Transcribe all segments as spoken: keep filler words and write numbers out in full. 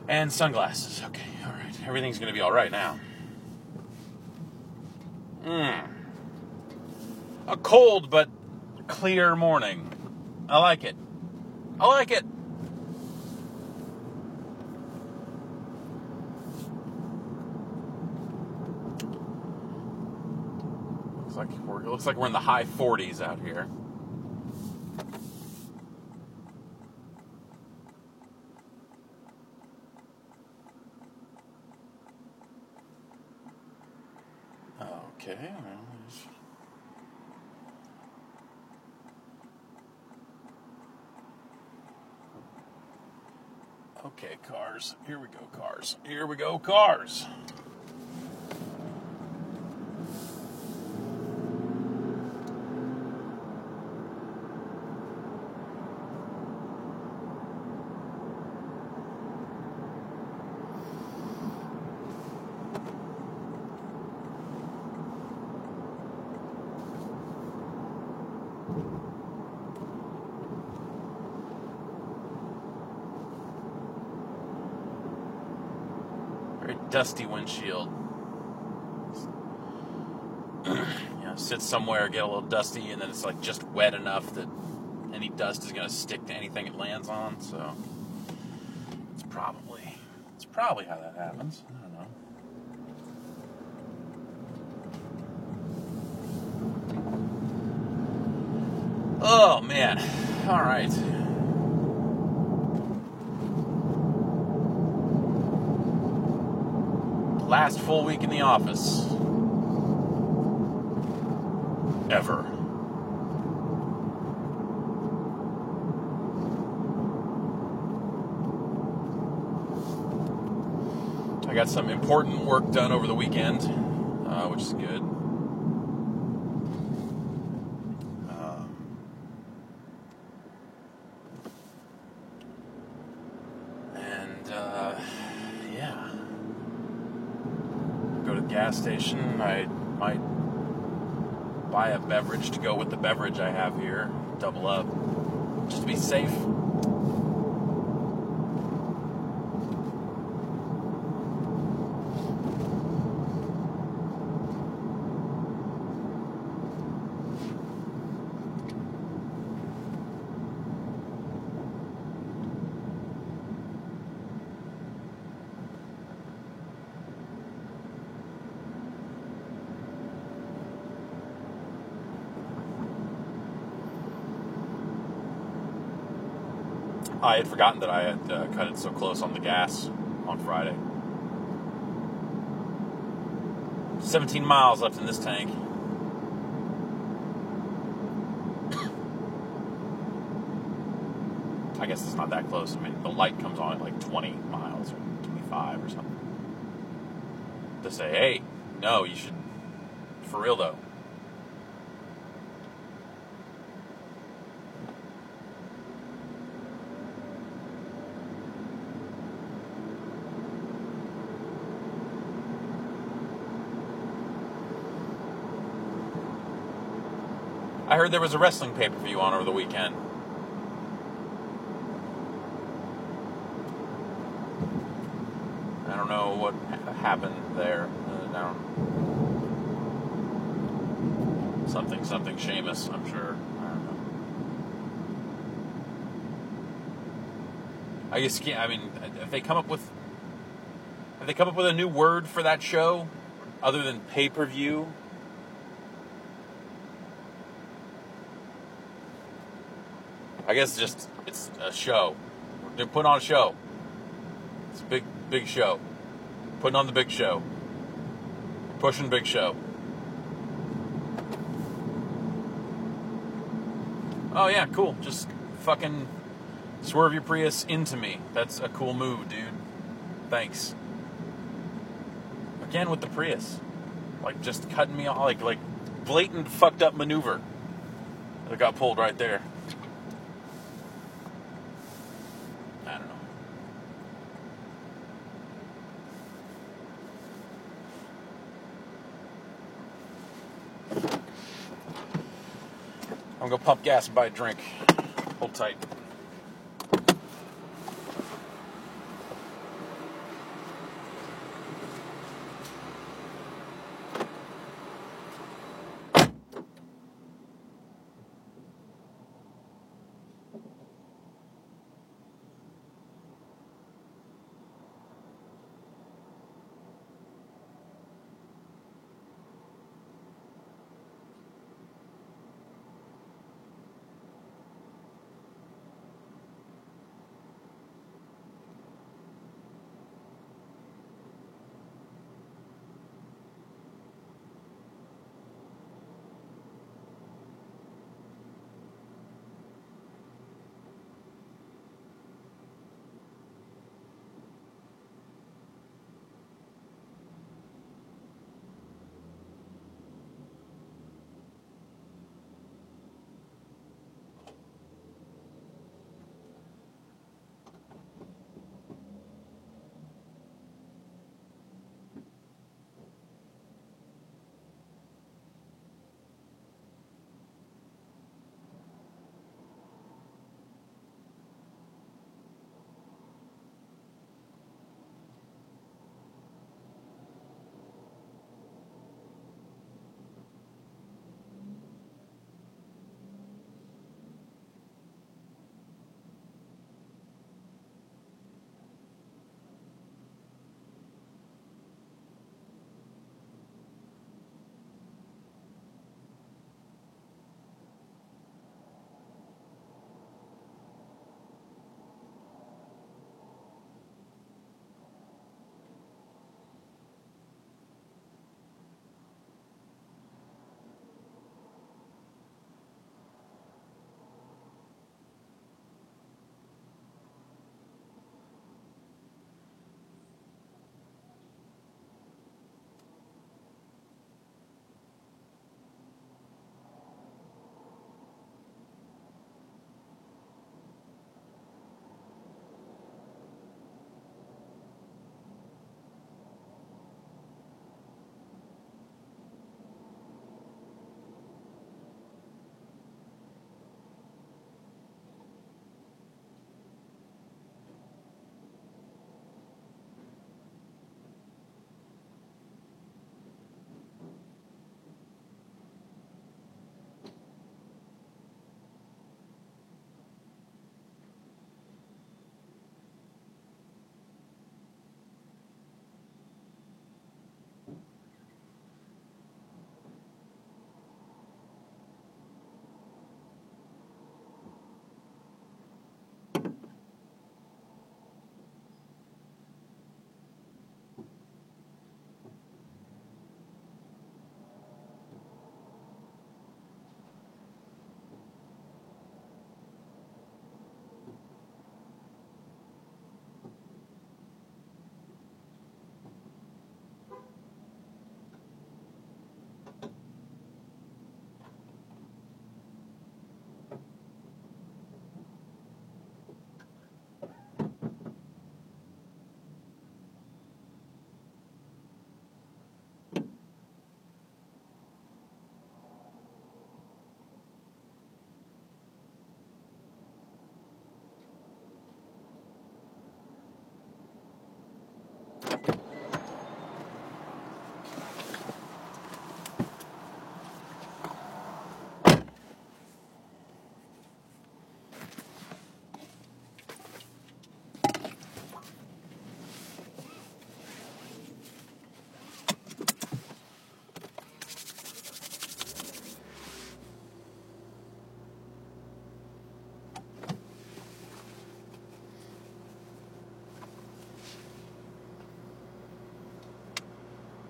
And sunglasses. Okay, all right. Everything's going to be all right now. Mmm. A cold but clear morning. I like it. I like it. Looks like we're, it looks like we're in the high forties out here. Okay. Well, okay, cars. Here we go, cars. Here we go, cars. Dusty windshield. You know, sit somewhere, get a little dusty, and then it's like just wet enough that any dust is going to stick to anything it lands on. So it's probably it's probably how that happens. I don't know. Oh man! All right. Last full week in the office. Ever. I got some important work done over the weekend, uh, which is good. Um, and, uh, yeah. Go to the gas station. I might buy a beverage to go with the beverage I have here. Double up. Just to be safe. I had forgotten that I had uh, cut it so close on the gas on Friday. seventeen miles left in this tank. I guess it's not that close. I mean, the light comes on at like twenty miles or twenty-five or something. To say, hey, no, you should, for real though. I heard there was a wrestling pay-per-view on over the weekend. I don't know what ha- happened there. Uh, I don't... Something, something Sheamus, I'm sure. I don't know. I just can't, I mean, if they come up with... If they come up with a new word for that show, other than pay-per-view... I guess it's just, it's a show. They're putting on a show. It's a big, big show. Putting on the big show. Pushing big show. Oh yeah, cool. Just fucking swerve your Prius into me. That's a cool move, dude. Thanks. Again with the Prius. Like, just cutting me off. Like, like blatant fucked up maneuver. That got pulled right there. I'm gonna go pump gas and buy a drink. Hold tight.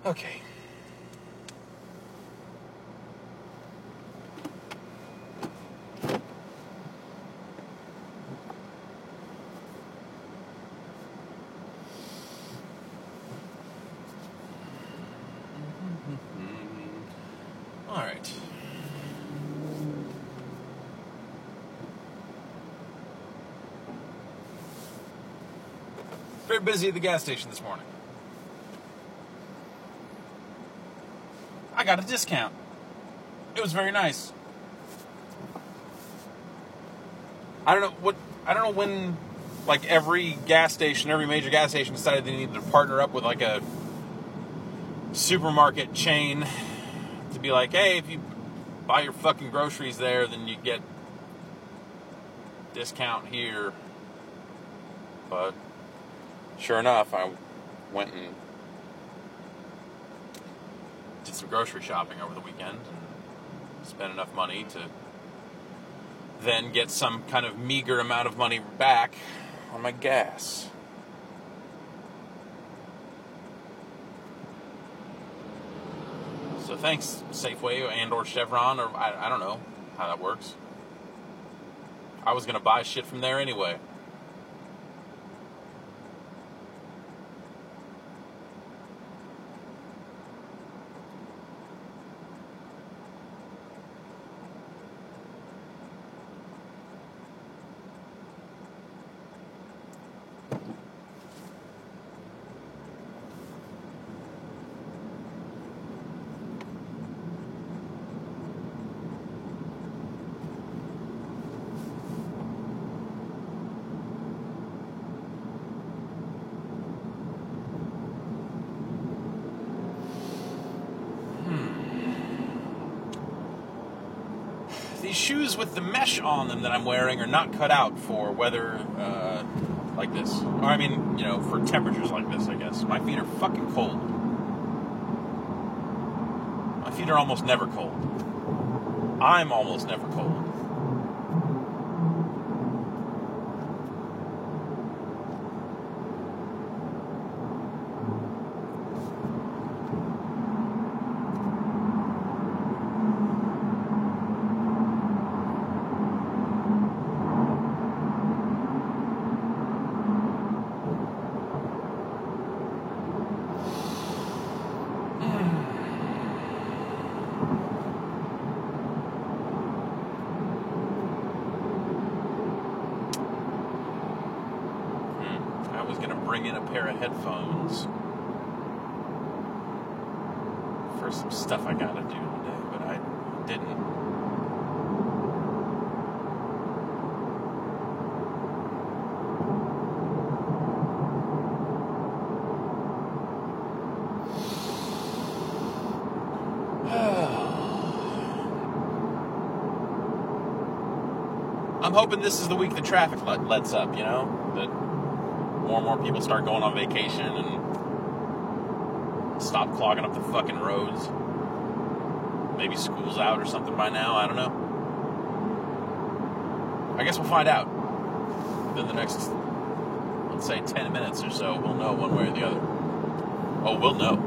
Okay. All right. Very busy at the gas station this morning. I got a discount. It was very nice. I don't know what I don't know when like every gas station, every major gas station decided they needed to partner up with like a supermarket chain to be like, hey, if you buy your fucking groceries there, then you get discount here. But sure enough, I went and did some grocery shopping over the weekend and spent enough money to then get some kind of meager amount of money back on my gas. So thanks, Safeway and or Chevron, or I, I don't know how that works. I was going to buy shit from there anyway. These shoes with the mesh on them that I'm wearing are not cut out for weather uh, like this. Or, I mean, you know, for temperatures like this, I guess. My feet are fucking cold. My feet are almost never cold. I'm almost never cold. Bring in a pair of headphones for some stuff I gotta do today, but I didn't. I'm hoping this is the week the traffic let, lets up, you know? That more and more people start going on vacation and stop clogging up the fucking roads. Maybe school's out or something by now, I don't know. I guess we'll find out. In the next, let's say, ten minutes or so, we'll know one way or the other. Oh, we'll know.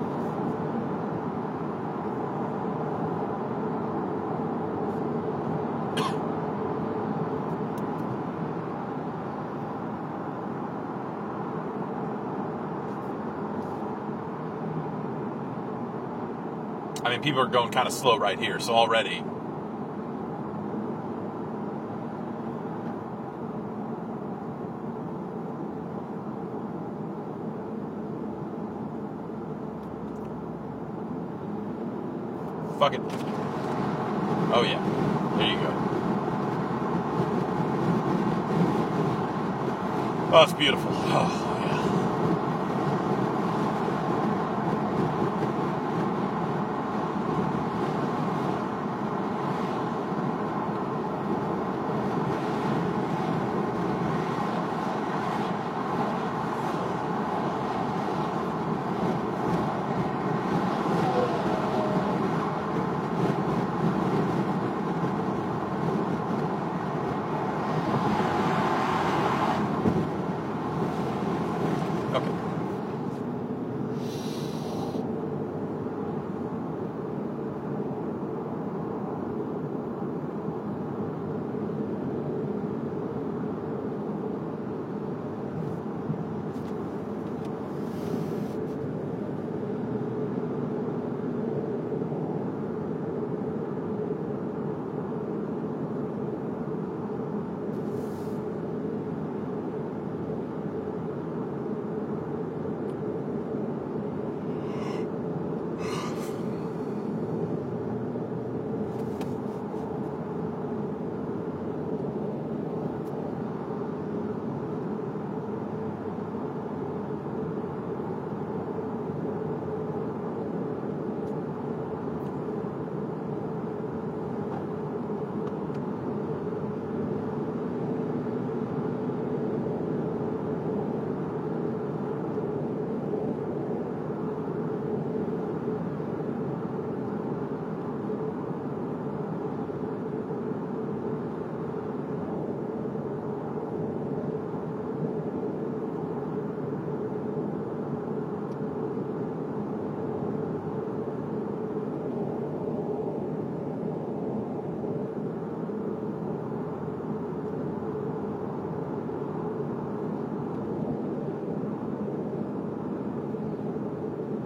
I mean, people are going kind of slow right here, so already. Fuck it. Oh, yeah. There you go. Oh, it's beautiful. Oh.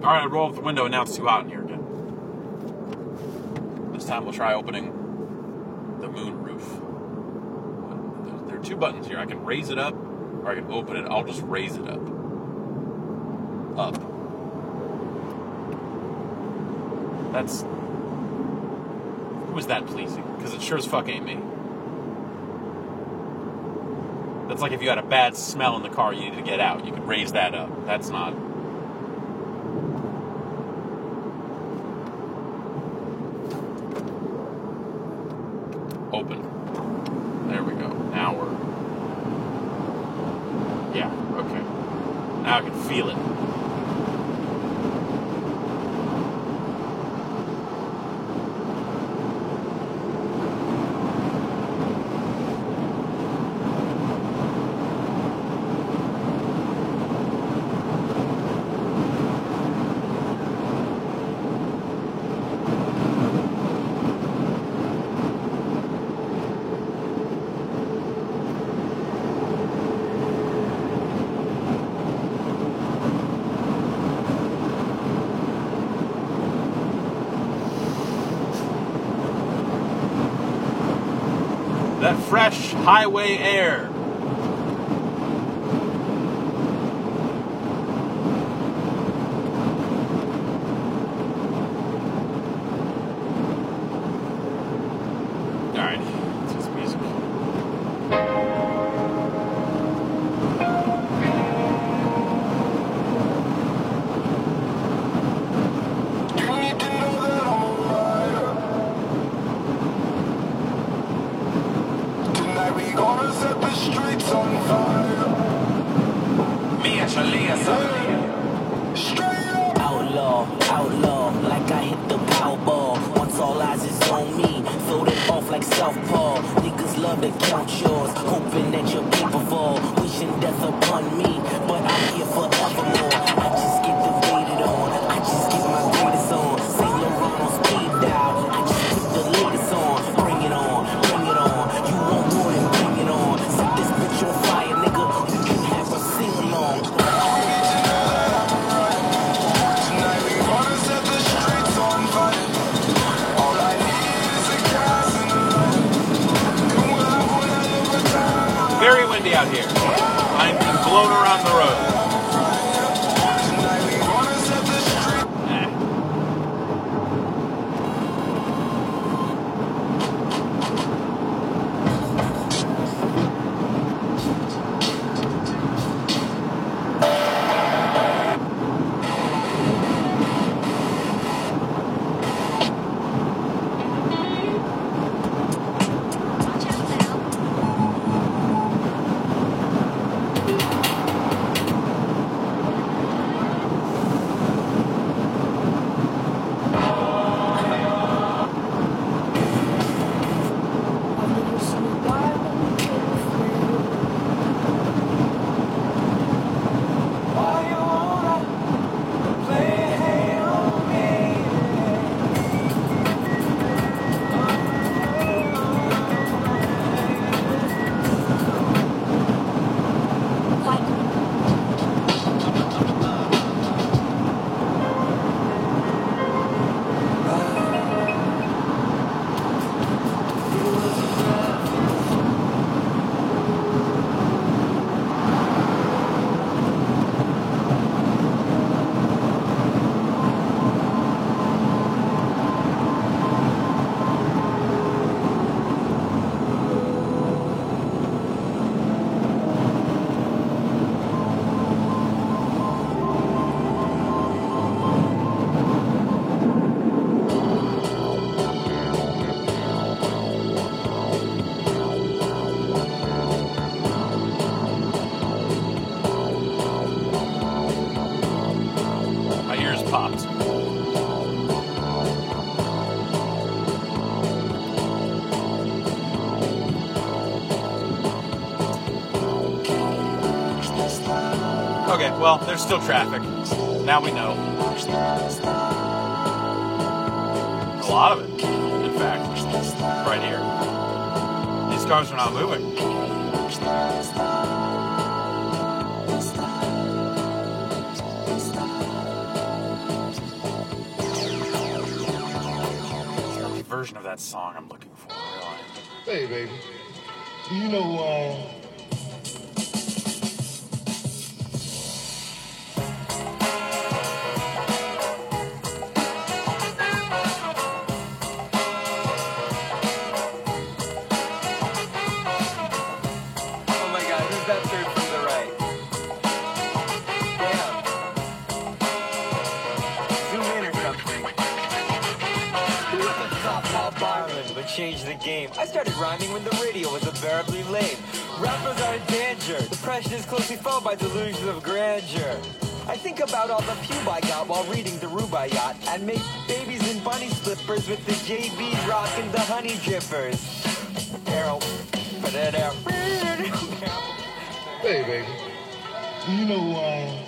Alright, I roll up the window and now it's too hot in here again. This time we'll try opening the moon roof. There are two buttons here. I can raise it up or I can open it. I'll just raise it up. Up. That's... Who is that pleasing? Because it sure as fuck ain't me. That's like if you had a bad smell in the car you needed to get out. You could raise that up. That's not... Open. There we go. Now we're... Yeah, okay. Now I can feel it. That fresh highway air. All right, let's get some music. Gonna set the streets on fire. Me and Shalia, straight up. Outlaw, outlaw, like I hit the Powerball. Once all eyes is on me, floating off like Southpaw. Niggas love to count yours, hoping that your paper fall. Wishing death upon me, but I'm here forevermore. I just get debated on, I just get my greatest on. Saint Laurent on speed dial, I just put the latest on. Bring it on, bring it on. You want more than bring it on. Set this bitch on fire, nigga. You can have a sing along. Tonight we gonna set the streets on fire. All I need is a gas and a light. And we'll have one hell of a time. Very windy out here. I'm being blown around the road. Tonight we gonna set the streets. Eh. My ears popped. Okay, well, there's still traffic. Now we know. A lot of it, in fact, right here. These cars are not moving. version of that song I'm looking for, really. Hey, baby. Do you know, uh... Oh my god, who's that third from the right? Damn. Zoom in or something. Who was the softball barman but changed the game? I started rhyming when the radio was unbearably lame. Rappers are in danger. Depression is closely followed by delusions of grandeur. I think about all the pube I got while reading the Rubaiyat and make babies in bunny slippers with the J Bs rocking the honey drippers. Arrow. Hey, baby. Do you know, uh...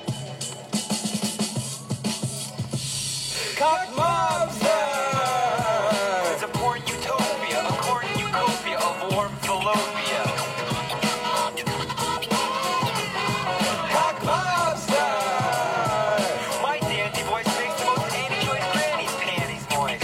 Cock Mobster! It's a porn utopia, a cornucopia of warm philopia. Cock Mobster! My dandy voice makes the most anti-choice granny's panties moist.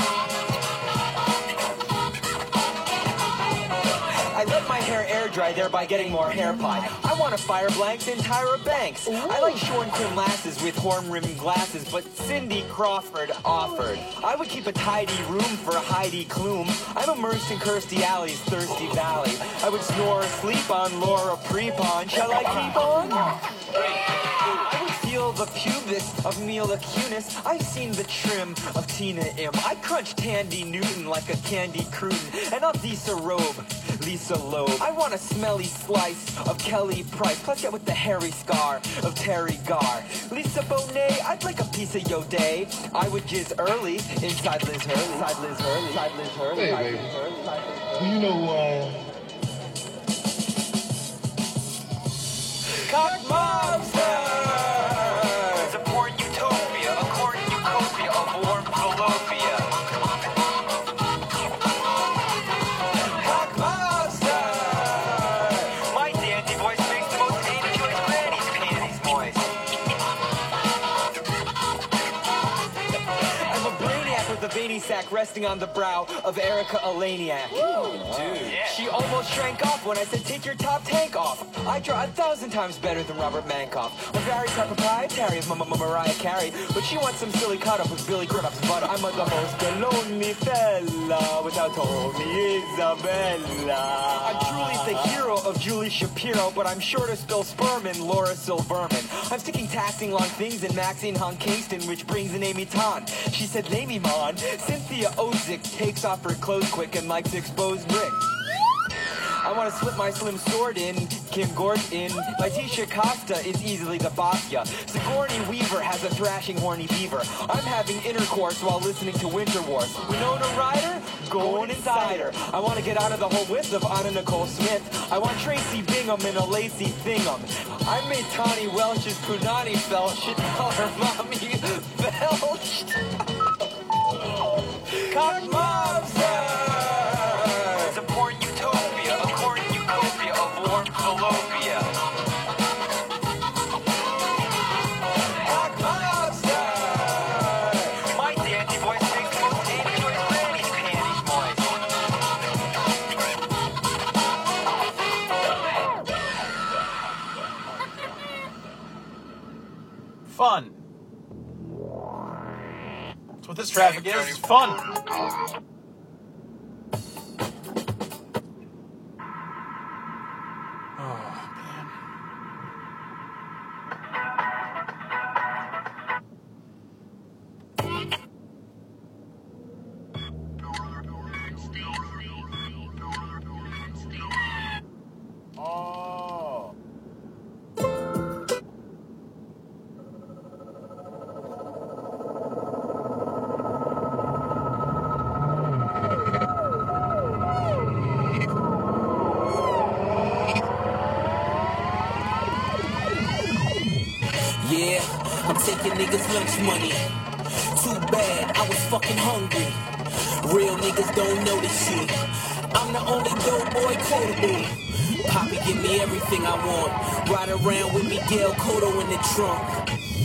I let my hair air dry, thereby getting more hair pie. I want to fire blanks in Tyra Banks. Ooh. I like shorn cream lasses with horn-rimmed glasses, but Cindy Crawford offered. I would keep a tidy room for Heidi Klum. I'm immersed in Kirstie Alley's thirsty valley. I would snore or sleep on Laura Prepon. Shall I keep on? I would feel the pubis of Mila Kunis. I've seen the trim of Tina M. I crunch Tandy Newton like a Candy Cruton. And I'll Lisa Robe, Lisa Loeb. I want a smelly slice of Kelly Price. Plus get with the hairy scar of Terry Garr. Lisa Bonet, I'd like a piece of your day. I would jizz early inside Liz Hurley. Inside Liz Hurley. Inside Liz Hurley. Hey, baby. Do you know, uh... Cock Mobster! It's a porn utopia, a cornucopia of warm philopia. Cock Mobster! My dandy voice makes the most anti-choice granny's panties moist. I'm a brainiac with a veiny sack resting on the brow of Erica Eleniak. Dude. Yeah. She almost shrank off when I said take your top tank off. I draw a thousand times better than Robert Mankoff. I'm very proprietary of Mama Mariah Carey, but she wants some silly cut up with Billy Crudup's butter. I'm a the most lonely fella without Tony Isabella. I'm truly the hero of Julie Shapiro, but I'm sure to spill sperm in Laura Silverman. I'm sticking taxing long things in Maxine Hong Kingston, which brings in Amy Tan. She said, lay me, mon. Cynthia Ozick takes off her clothes quick and likes exposed brick. I want to slip my slim sword in, Kim Gordon in. Letitia Costa is easily the Boskia. Sigourney Weaver has a thrashing horny beaver. I'm having intercourse while listening to Winter Wars. Winona Ryder? Going inside her. I want to get out of the whole width of Anna Nicole Smith. I want Tracy Bingham in a lacy thingham. I made Tawny Welch's Punani Felch. Should call her Mommy Felch. Cock Mobster! It's a porn utopia, a cornucopia of warm philopia. Cock Mobster! My dandy voice makes the most anti-choice granny's panties moist. Fun. That's what this traffic is. It's fun. Yeah, I'm taking niggas' lunch money. Too bad, I was fucking hungry. Real niggas don't know this shit. I'm the only dope boy quotable. Poppy give me everything I want. Ride around with Miguel Cotto in the trunk.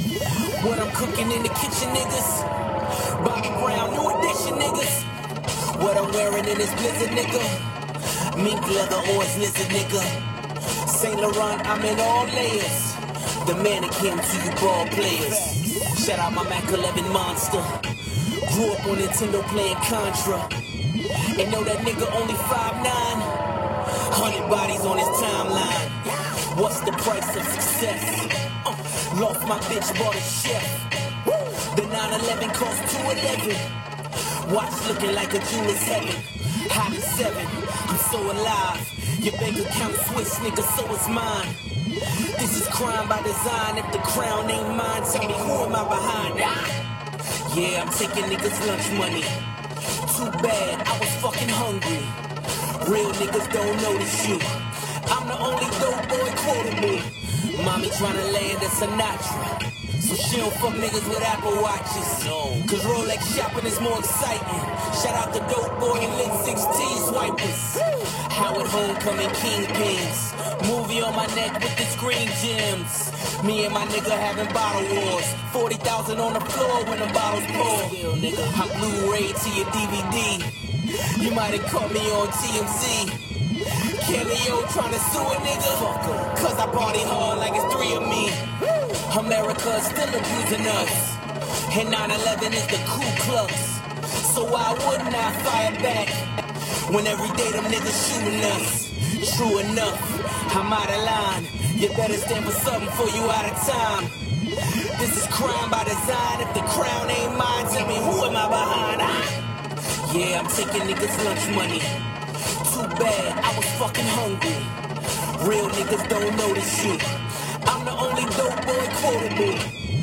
What I'm cooking in the kitchen, niggas. Bobby Brown, new edition, niggas. What I'm wearing in this blizzard, nigga. Mink leather or it's lizard, nigga. Saint Laurent, I'm in all layers. The mannequin to you ball players. Shout out my Mac eleven monster. Grew up on Nintendo playing Contra. And know that nigga only five nine. Hundred bodies on his timeline. What's the price of success? Uh, lost my bitch, bought a chef. The nine eleven cost two eleven. Watch looking like a jeweler's heaven. Hot at seven, I'm so alive. Your bank account switch, nigga, so is mine. This is crime by design. If the crown ain't mine, tell me who am I behind? Yeah, I'm taking niggas lunch money. Too bad, I was fucking hungry. Real niggas don't notice you. I'm the only dope boy quotable. Mommy tryna land at Sinatra, so she don't fuck niggas with Apple Watches. No, cause Rolex shopping is more exciting. Shout out the dope boy and lit sixteen swipers. Howard Homecoming Kingpins. Movie on my neck with the screen gems. Me and my nigga having bottle wars. forty thousand on the floor when the bottles pour. I Blu-ray to your D V D. You might have caught me on T M Z. Cameo tryna sue a nigga. Cause I party hard like it's three of me. America is still abusing us. And nine eleven is the Ku Klux. So why wouldn't I fire back? When every day them niggas shooting us. True enough, I'm out of line. You better stand for something before you out of time. This is crime by design. If the crown ain't mine, tell me who am I behind? Ah! Yeah, I'm taking niggas lunch money. Too bad, I was fucking hungry. Real niggas don't notice you. I'm the only dope boy quotable.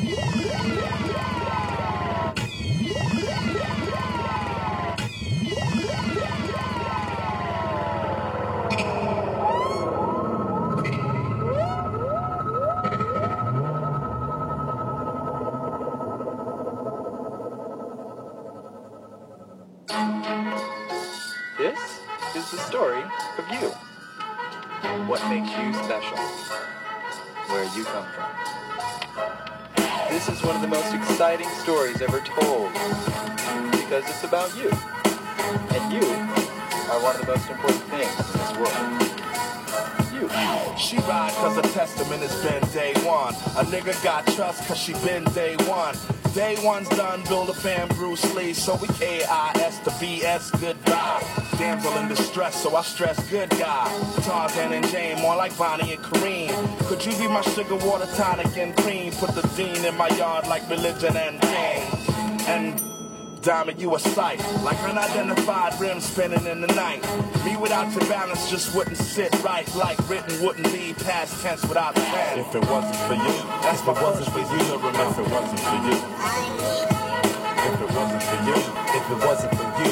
This is the story of you. What makes you special? Where you come from. This is one of the most exciting stories ever told because it's about you. And you are one of the most important things in this world. You. She ride cause her testament has been day one. A nigga got trust cause she been day one. Day one's done, build a fan Bruce Lee. So we K I S to B S, goodbye. Damsel in distress, so I stress good guy. Tarzan and Jane, more like Bonnie and Kareem. Could you be my sugar, water, tonic, and cream? Put the dean in my yard like religion and king. And diamond, you a sight. Like unidentified rims spinning in the night. Me without your balance just wouldn't sit right. Like written wouldn't be past tense without pen. If it wasn't for you, That's if my it wasn't first for you, reason to remember. if it wasn't for you, if it wasn't for you, if it wasn't for you.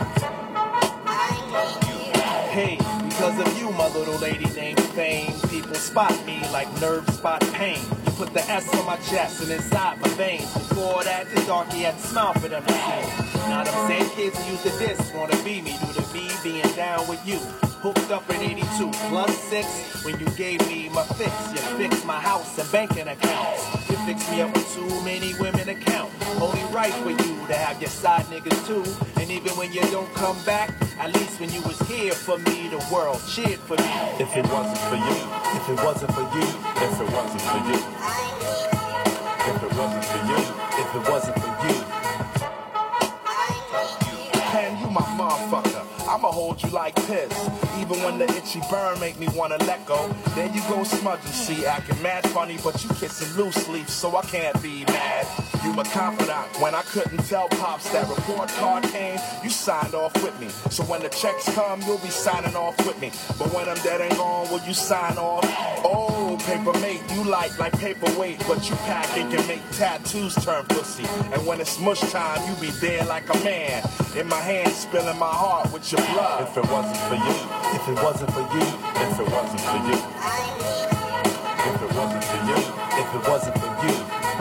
Hey, because of you, my little lady named Fame, people spot me like nerves spot pain. You put the S on my chest and inside my veins. Before that, the darky had to smile for them to see. Now them same kids who used to diss wanna be me due to me being down with you. Hooked up in eighty-two plus six when you gave me my fix. You fixed my house and banking accounts. You fixed me up with too many women to count. Only right for you to have your side niggas too. And even when you don't come back, at least when you was here for me, the world cheered for me. If it wasn't for you, if it wasn't for you, if it wasn't for you, if it wasn't for you, if it wasn't for you. Pen, you my motherfucker. I'ma hold you like piss. Even when the itchy burn make me wanna let go. There you go, smudging, see, acting mad funny, but you kissing loose leaf, so I can't be mad. You my confidant. When I couldn't tell Pops that report card came, you signed off with me. So when the checks come, you'll be signing off with me. But when I'm dead and gone, will you sign off? Oh, paper mate, you like like paperweight, but you pack and can make tattoos turn pussy. And when it's mush time, you be there like a man. In my hand, spilling my heart with your blood. If it wasn't for you, if it wasn't for you, if it wasn't for you, if it wasn't for you, if it wasn't for you.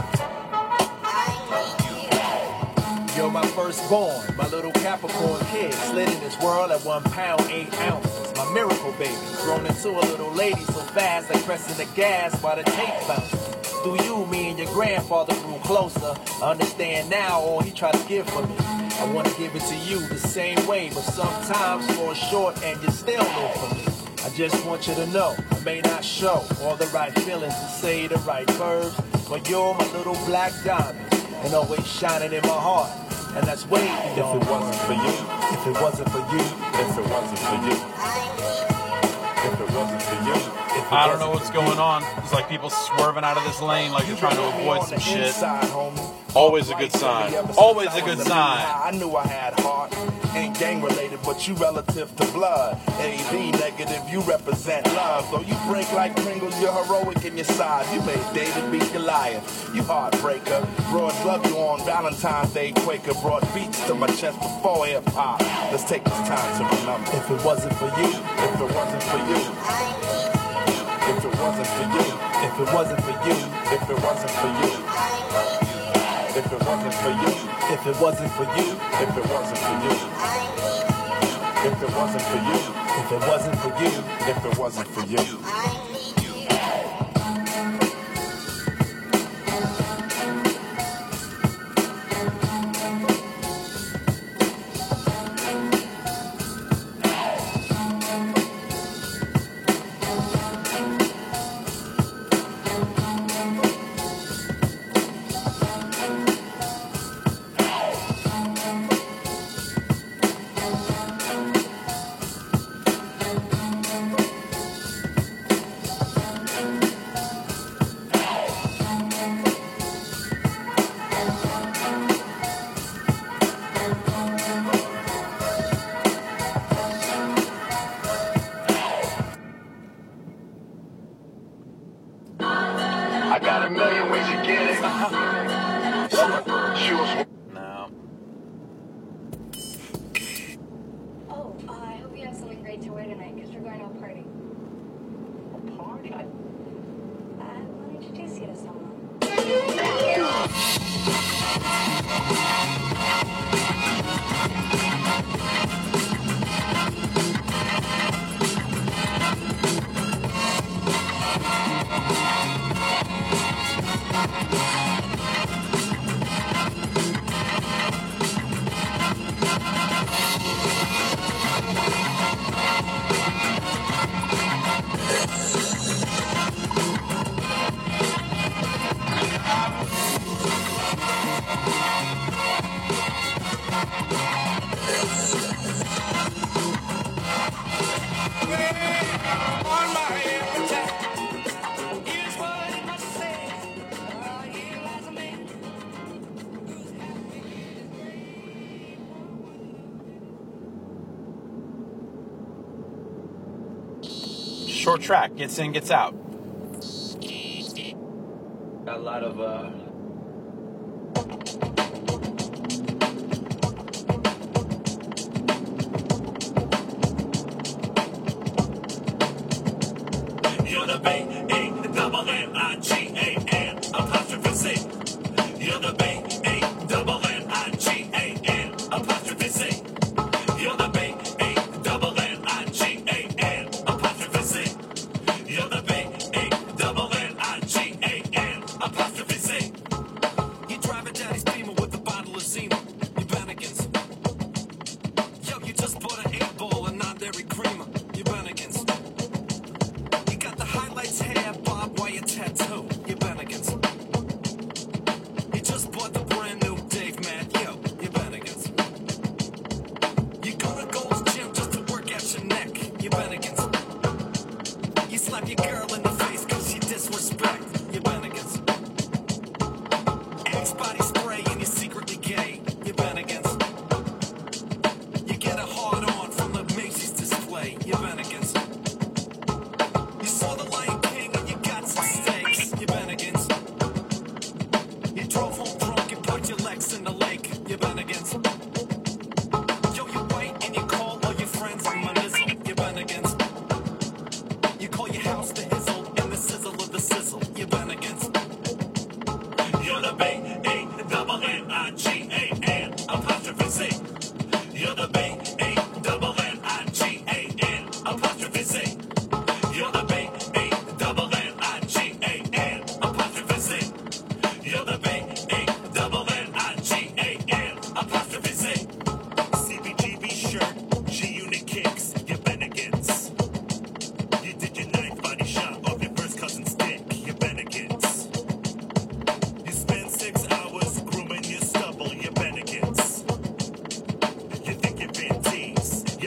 You're my firstborn, my little Capricorn kid, slid in this world at one pound, eight ounces. My miracle baby, grown into a little lady so fast like pressing the gas while the tape bounces. through you, me and your grandfather grew closer. I understand now all he tried to give for me. I want to give it to you the same way, but sometimes fall short and you still know for me. I just want you to know, I may not show all the right feelings to say the right verbs, but you're my little black diamond, and always shining in my heart, and that's way beyond. If it wasn't for you, if it wasn't for you, if it wasn't for you, if it wasn't for you, if it I don't know wasn't what's going on. It's like people swerving out of this lane like they're trying to avoid some shit. Inside, homie. Always a good sign. Always a good sign. I knew I had heart. Ain't gang related, but you relative to blood. A B negative, you represent love. Though you break like Pringles, you're heroic in your side. You made David beat Goliath. You heartbreaker. Broads love you on Valentine's Day. Quaker brought beats to my chest before hip hop. Let's take this time to remember. If it wasn't for you, if it wasn't for you, if it wasn't for you, if it wasn't for you, if it wasn't for you, if it wasn't for you, if it wasn't for you, if it wasn't for you, if it wasn't for you, if it wasn't for you, if it wasn't for you. I got a million ways to get it. Choose No. Oh, uh, I hope you have something great to wear tonight because we're going to a party. a party. I, I want to introduce you to someone. Short track. Gets in, gets out. Got a lot of, uh... You're the B E double N I G A N apostrophe C. You're the B E double N I G A N apostrophe C. You're the B E double N I G A N apostrophe C. You're the B E double N I G A N apostrophe C. You drive a daddy's Beamer with a bottle of Zima. You Bennigan's. Yo, you just bought an eight ball and not dairy creamer. You Bennigan's. You got the highlights hair, barbed wire tattoo. You Bennigan's. You just bought the brand new Dave Matt. Yo, you Bennigan's. You go to Gold's Gym just to work out your neck. You Bennigan's. You slap your girl in the face cause she disrespect. You Bennigan's. Axe body spray and you're secretly gay. You Bennigan's. You get a hard on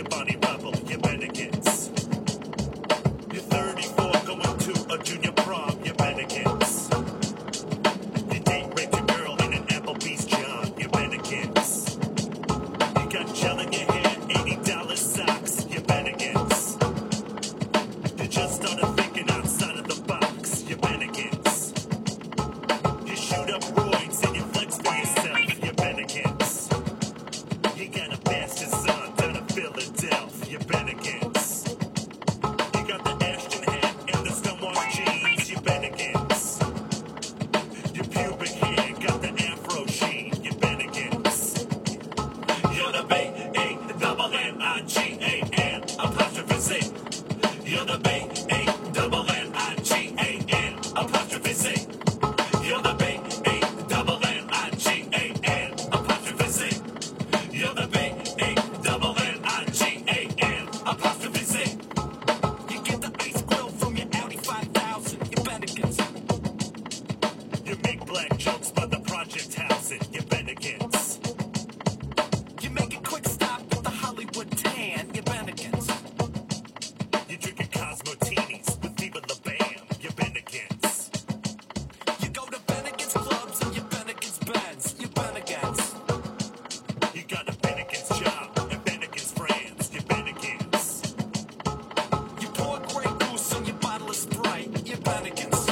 you Bonnie Rebel, you Bennigan's. You're thirty-four, going to a junior prom, you Bennigan's. You date raped your girl in an Applebee's job, you Bennigan's. You got gel in your hair, eighty dollar socks, you Bennigan's. You just started thinking outside of the box, you Bennigan's. You shoot up roids and you flex for yourself, you Bennigan's. You got a bastard son down in Philadelphia, you Bennigan's. You got the Ashton hat and the Stonewall jeans, you Bennigan's. Your pubic hair got the afro sheen, you Bennigan's. You're the Bay, A, double N I G A N, apostrophe Z. You're the Bay, A, double N I G A N, apostrophe Z. You're the Bay, A, double N I G A N, apostrophe Z. You're the Bay, A, double N I G A N, apostrophe Z. You get the ice grill from your Audi five thousand, you Bennigan's. You make black jokes by the project housing, you Bennigan's. You make a quick stop at the Hollywood tan, you Bennigan's. You drinking Cosmotinis with Viva La Bam, you Bennigan's. You go to Bennigan's clubs and you Bennigan's Benz, you Bennigan's. You got a Bennigan's job and Bennigan's friends, you Bennigan's. You pour Grey Goose on your bottle of Sprite, you Bennigan's.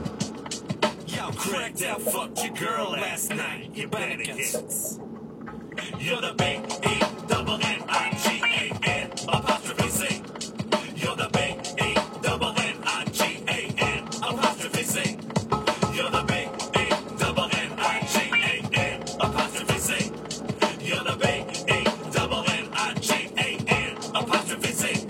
Yo, cracked out, fucked your girl last night, you Bennigan's. You're the Bay, A, double N I G A N, apostrophe Z. You're the Bay, A, double N I G A N, apostrophe Z. You're the Bay, A, double N I G A N, apostrophe Z. You're the Bay, A, double N I G A N, apostrophe Z.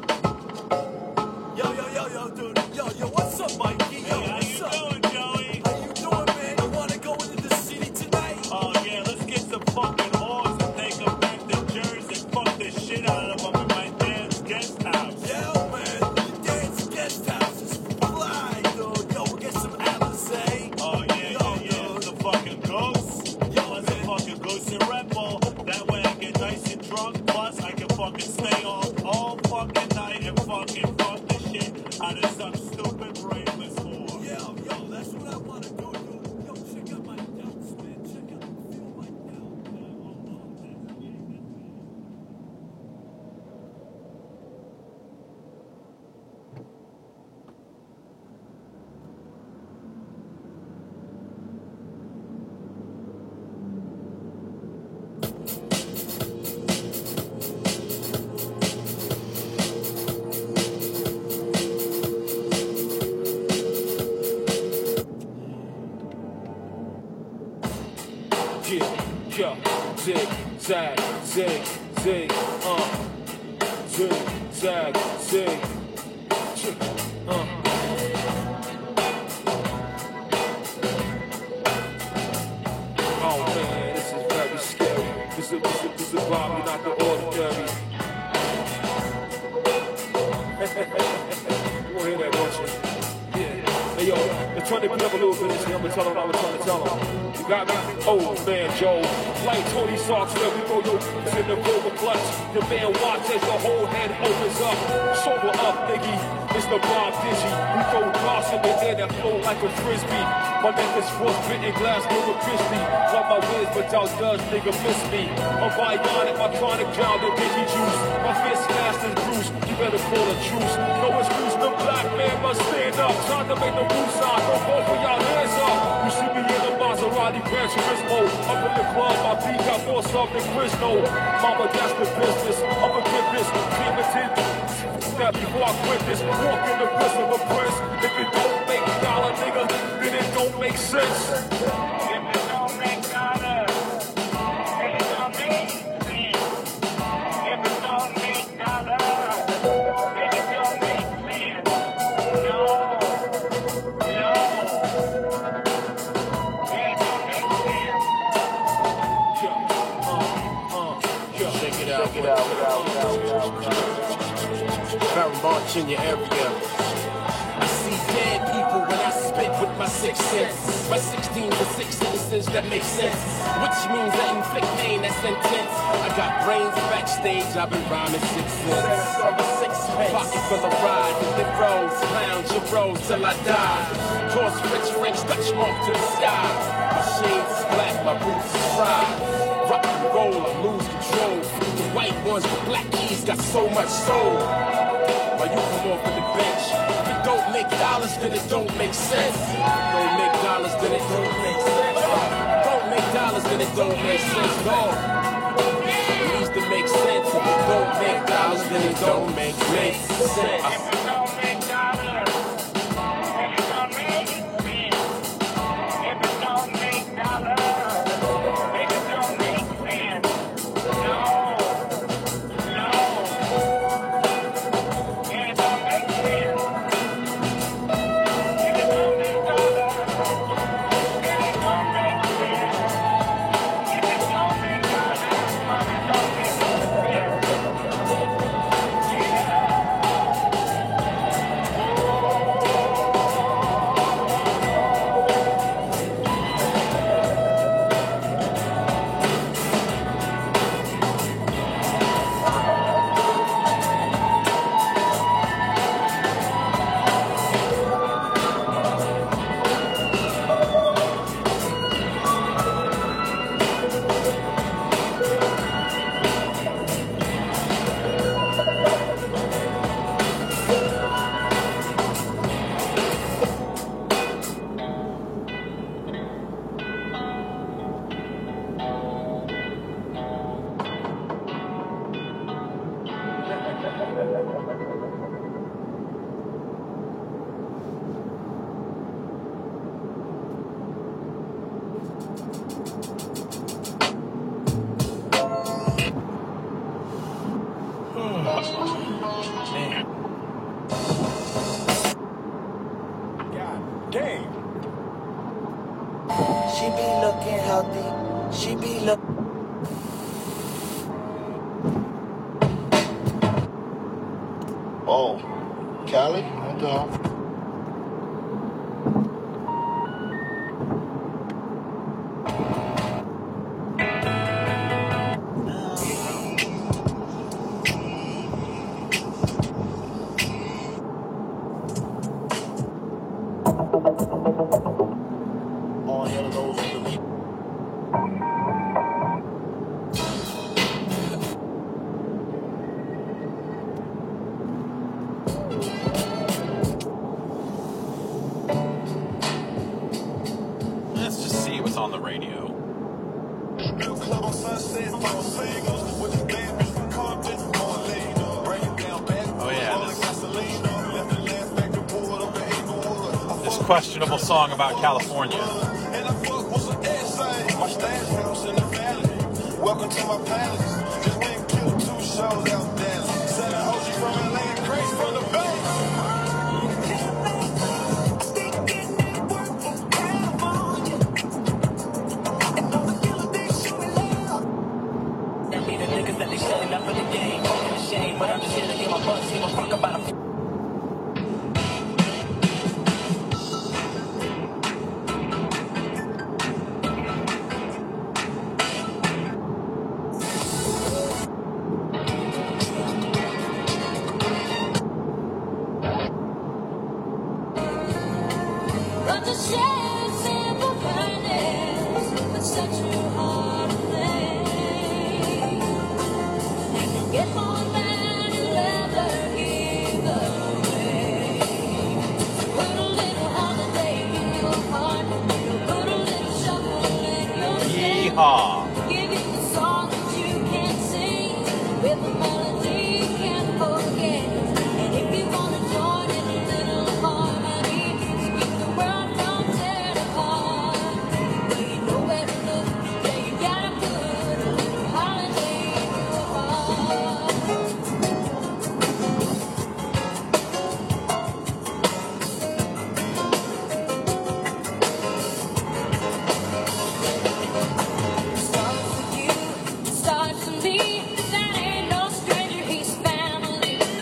Yo, yo, yo, yo, dude. Yo, yo, what's up, Mikey? Yo, what's up? How you doing, Joey? How you doing, man? You wanna go into the city tonight? Oh, yeah, let's get some fucking whores and take them back to Jersey. Fuck the shit out of them in my dad's guest house. Yeah, man, your dad's guest house is fly, dude. Yo, we'll get some Alizé. Oh, yeah, yo, yeah, yeah. The fucking goose. Yo, let's a fucking goose and Red Bull. That way I get nice and drunk. Plus, I can fucking stay on all fucking night and fucking fuck the shit out of some stupid brainless whore. Yo, yo, that's what I wanna do, dude. Yo, check out my notes, man. Check out feel my notes. Yeah, yeah, zig, zag, zig, zig, uh, zig, zag, zig, zig, uh. Oh man, this is very scary. This is, this is, this is probably not the ordinary. You won't hear that, won't you? Yeah. Hey yo, let's turn it up a little bit and see I'm gonna tell them what I'm trying to tell them. You got me? Old man Joe. Like Tony Stark, where we throw your it's in the rover clutch. The man watch as the whole head opens up. Sober up, nigga. It's the Bob Digi. We throw drops in the air that flow like a frisbee. My neck is frostbitten glass, over crispy. Got my whiz, but y'all does, nigga, miss me. I'm bionic, my chronic drowned in Mickey juice. My fist fast as Bruce. You better call a truce. No excuse, the black man must stand up. Trying to make the roof sign. Don't go for y'all hands up. You see me in the Maserati Gran Turismo. Up in the club, my beat got more soft than Cristo. Mama, that's the business. I'ma get this. Primitive. Step before I quit this. Walk in the bliss of a prince. If it don't make a dollar, nigga, then it don't make sense. If it don't make dollar, then it don't make sense. If it don't make dollar, then it don't make sense. No, no. It don't make sense. Yeah, uh, uh, yeah. Check it out, check it out, out, out, out. Paramount in your area. I see dead people when I spit with my sixth sense. My sixteen for six sentences that make sense. Which means I inflict pain that's intense. I got brains backstage, I've been rhyming six cents. Pocket full of ride, it rolls, lounge and roll till I die. Course rich French touch off to the sky. My shades is black, my boots is fried. Rock and roll, I lose control. The white ones with black keys got so much soul. While you come off of the bench, if it don't make dollars, then it don't make sense. Don't make dollars, then it don't make sense. Don't make dollars, then it don't make sense. No. It needs to make sense. If it don't make dollars, then it don't make, make sense. She be looking healthy. She be look. Oh, Callie, hold on. All hell those in the Let's just see what's on the radio. Oh yeah, this, this questionable song about California. Welcome to my palace. Just went and killed two shows out there. Selling O G from L A and Grace from the Bay. That be the niggas that they shutting up for the game. Talking shame, but I'm just here to get my buzz. See my fuck about a But the shade simple kindness with such a hard thing. And you get more than you'll ever give away. Put a little holiday in your heart. Put a little shuffle in your step. Yeehaw. Give it the song that you can't sing with a melody you can't forget. And if you wanna join in a little harmony, keep the world from tearing apart. Well, you know where to look. Yeah, you gotta put a little holiday in your heart. Starts for you, starts for me. That ain't no stranger, he's family.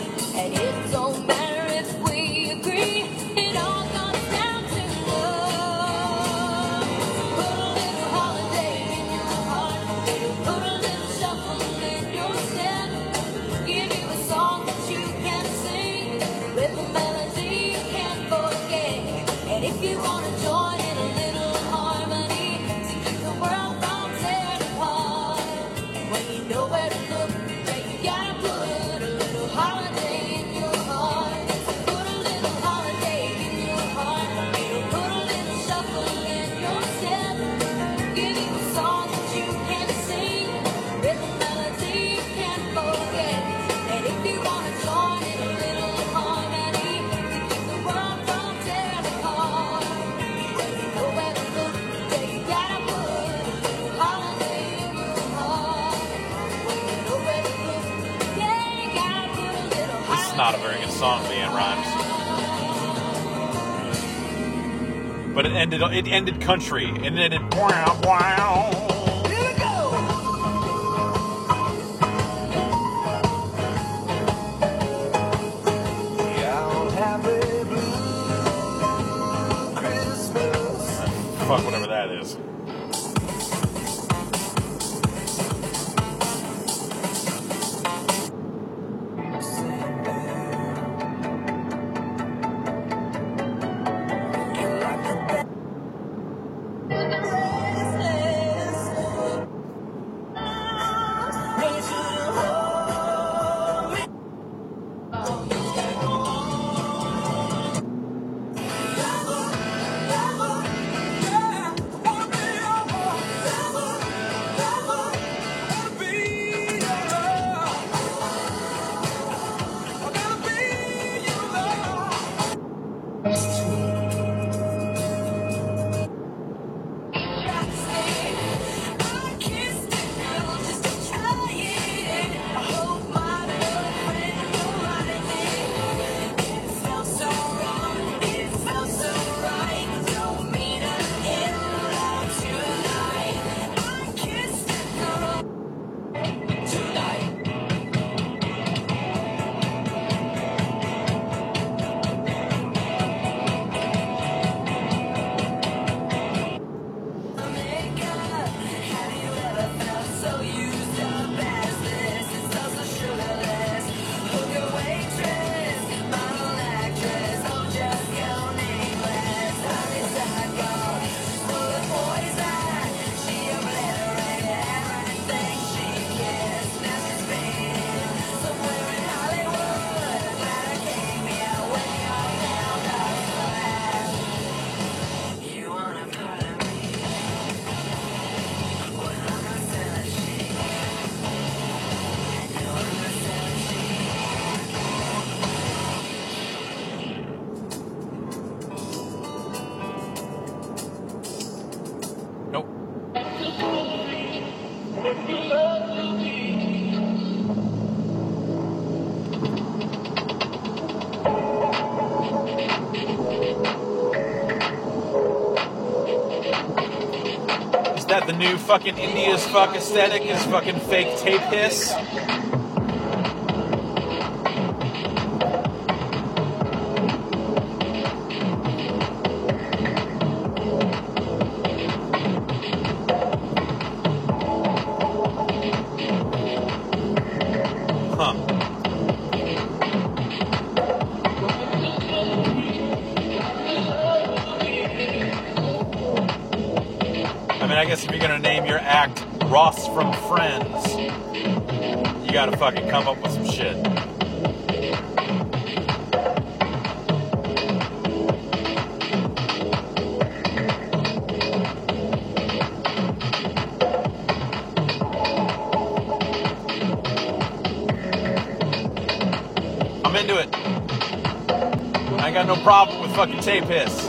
That's not a very good song, LeAnn Rimes. But it ended. It ended country, and it ended. Wow, wow. Fuck whatever that is. Is that the new fucking Indie as fuck aesthetic? Is fucking fake tape hiss? I guess if you're gonna name your act Ross from Friends, you gotta fucking come up with some shit. I'm into it. I ain't got no problem with fucking tape hiss.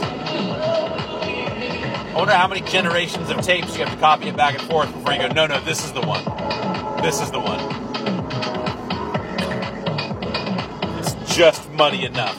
I wonder how many generations of tapes you have to copy it back and forth before you go, no, no, this is the one. This is the one. It's just muddy enough.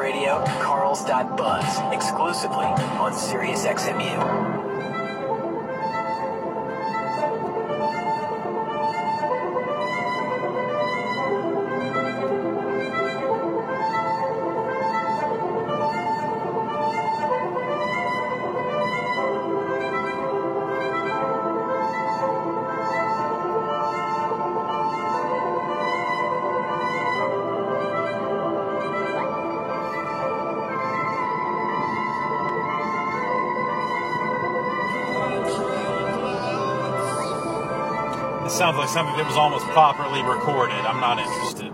radio, carls dot buzz, exclusively on Sirius X M U. Sounds like something that was almost properly recorded. I'm not interested.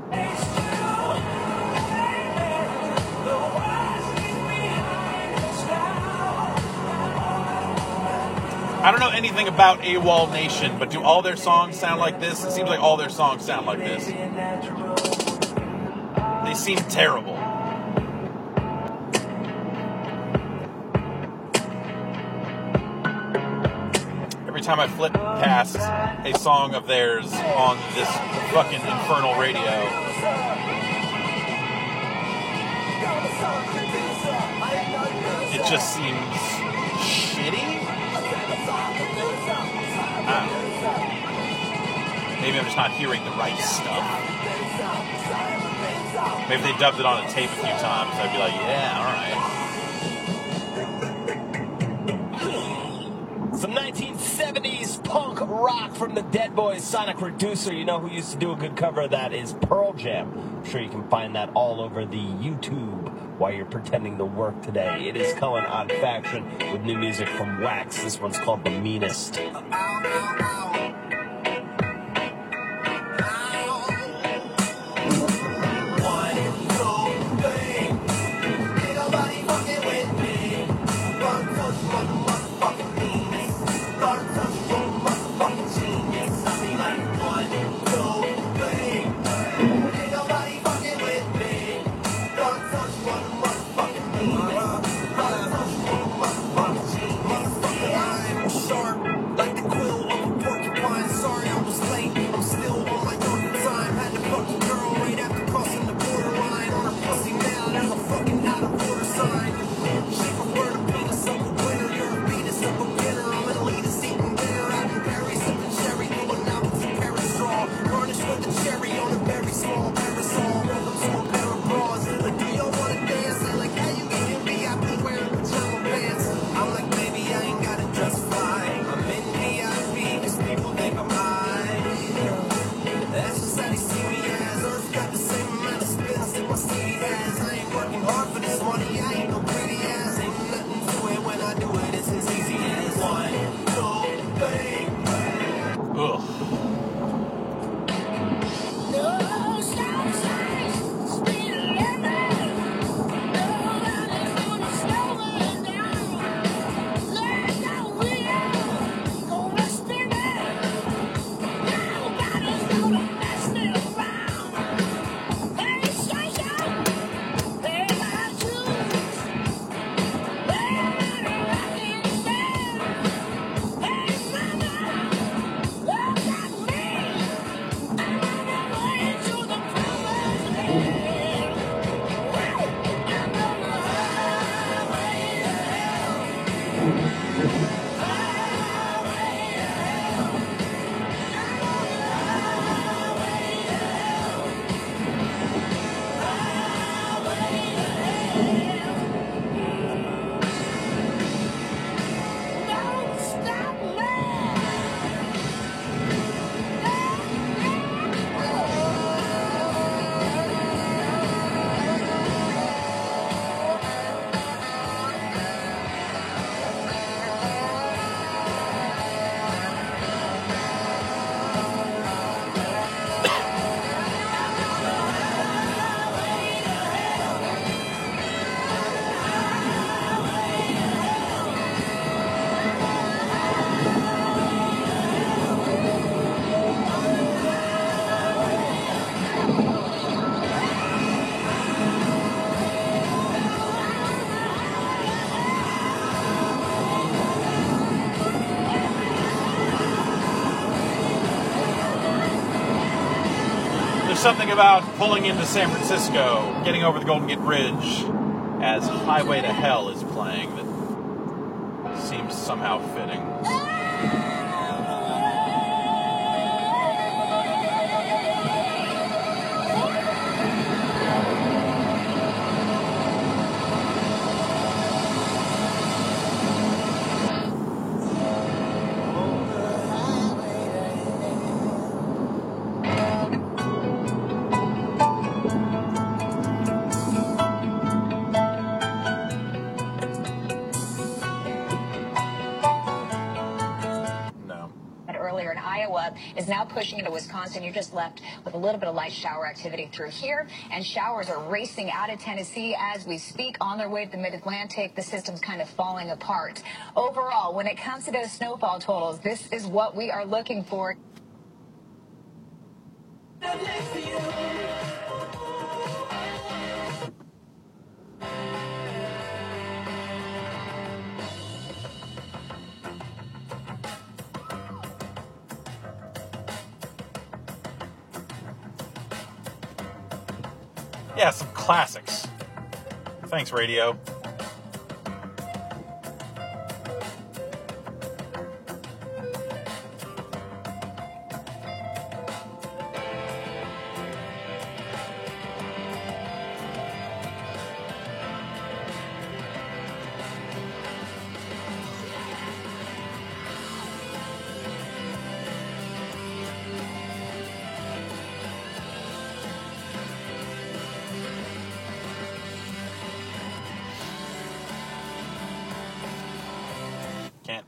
I don't know anything about AWOL Nation, but do all their songs sound like this? It seems like all their songs sound like this. They seem terrible. Every time I flip past a song of theirs on this fucking infernal radio, it just seems shitty. I don't know. Maybe I'm just not hearing the right stuff. Maybe they dubbed it on a tape a few times. I'd be like, yeah, all right. Some nineteen seventies punk rock from the Dead Boys, Sonic Reducer. You know who used to do a good cover of that is Pearl Jam. I'm sure you can find that all over the YouTube while you're pretending to work today. It is Cullen Odd Faction with new music from Wax. This one's called The Meanest. Sharp like the quill of a porcupine. something about pulling into San Francisco, getting over the Golden Gate Bridge, as Highway to Hell is playing. That seems somehow fitting. Earlier in Iowa is now pushing into Wisconsin. You're just left with a little bit of light shower activity through here, and showers are racing out of Tennessee as we speak on their way to the mid-Atlantic. The system's kind of falling apart. Overall, when it comes to those snowfall totals, this is what we are looking for. Yeah, some classics. Thanks, radio. Can't.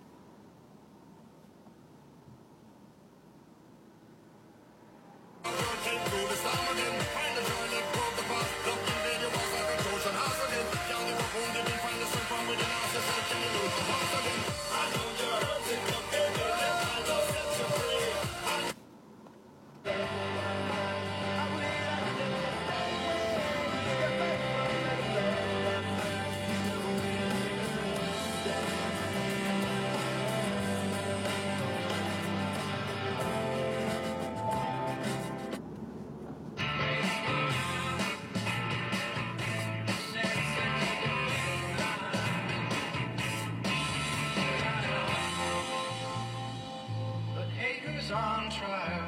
On trial.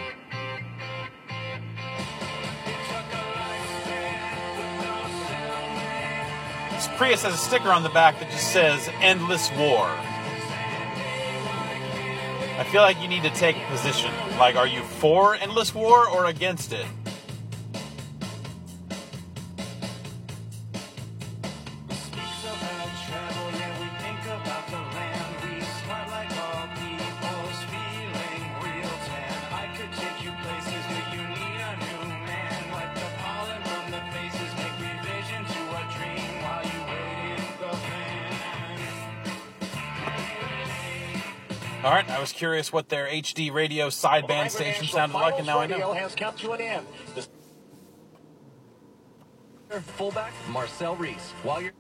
This Prius has a sticker on the back that just says Endless War. I feel like you need to take a position. Like, are you for Endless War or against it? All right, I was curious what their H D radio sideband station sounded like, and now I know. Has come to an end. The fullback Marcel Reese. While you're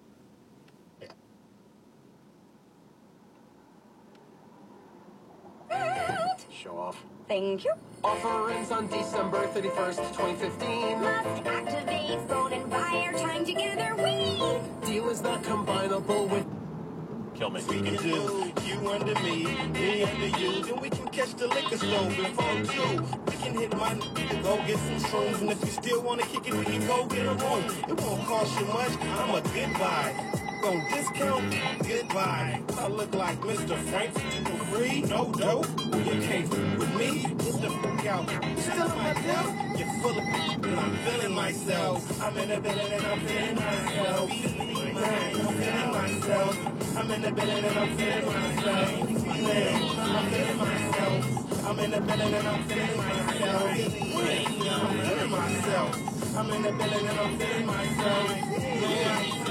show off. Thank you. Offer ends on December thirty-first, twenty fifteen. Must activate phone and buyer time together. We Deal is not combinable with. Kill me. We can do you under me, me under you. Then we can catch the liquor store before two. We can hit my n- to go get some shrooms. And if you still want to kick it, we can go get a room. It won't cost you much. I'm a good buy. On discount, goodbye. I look like Mister Frank. Free, no dope. You can't f- with me. Get the fuck out. Still in my death. You're full of and I'm feeling myself. I'm in the building and I'm feeling myself. I'm feeling myself. I'm in the building and I'm feeling myself. I'm feeling myself. I'm in the building and I'm feeling myself. I'm feeling myself. I'm in the building and I'm feeling myself.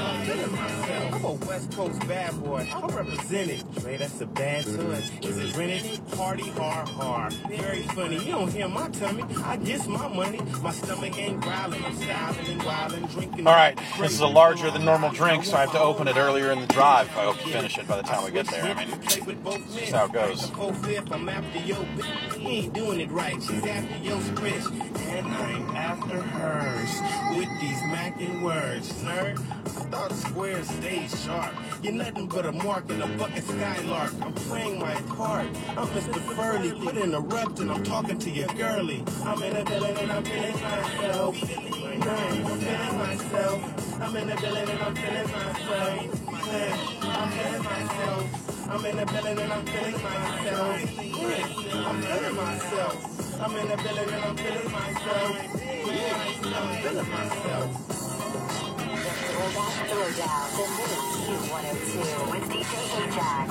I'm feeling myself. I'm a West Coast bad boy. I'm represented. Dre, that's a bad son. Is it rented? Party hard, hard. Very funny. You don't hear my tummy. I get my money. My stomach ain't growling. I'm styling and wilding, drinking. All right, this is a larger than normal drink, so I have to open it earlier in the drive. I hope to finish it by the time we get there. I mean, that's how it goes. I'm after your bitch. He ain't doing it right. She's after your stretch. And I'm after hers. With these macking words, nerd. I thought square stayed sharp. You're nothing but a mark in a bucket skylark. I'm playing my part. I'm Mister Furley. Quit interrupting. I'm talking to your girlie. I'm in a building and I'm feeling myself. I'm feeling myself. I'm in a building and I'm feeling myself. I'm feeling myself. I'm in a building and I'm feeling myself. I'm feeling myself. I'm in a building and I'm feeling myself. I'm feeling myself. Throwdown, the Little one oh two with D J Ajax.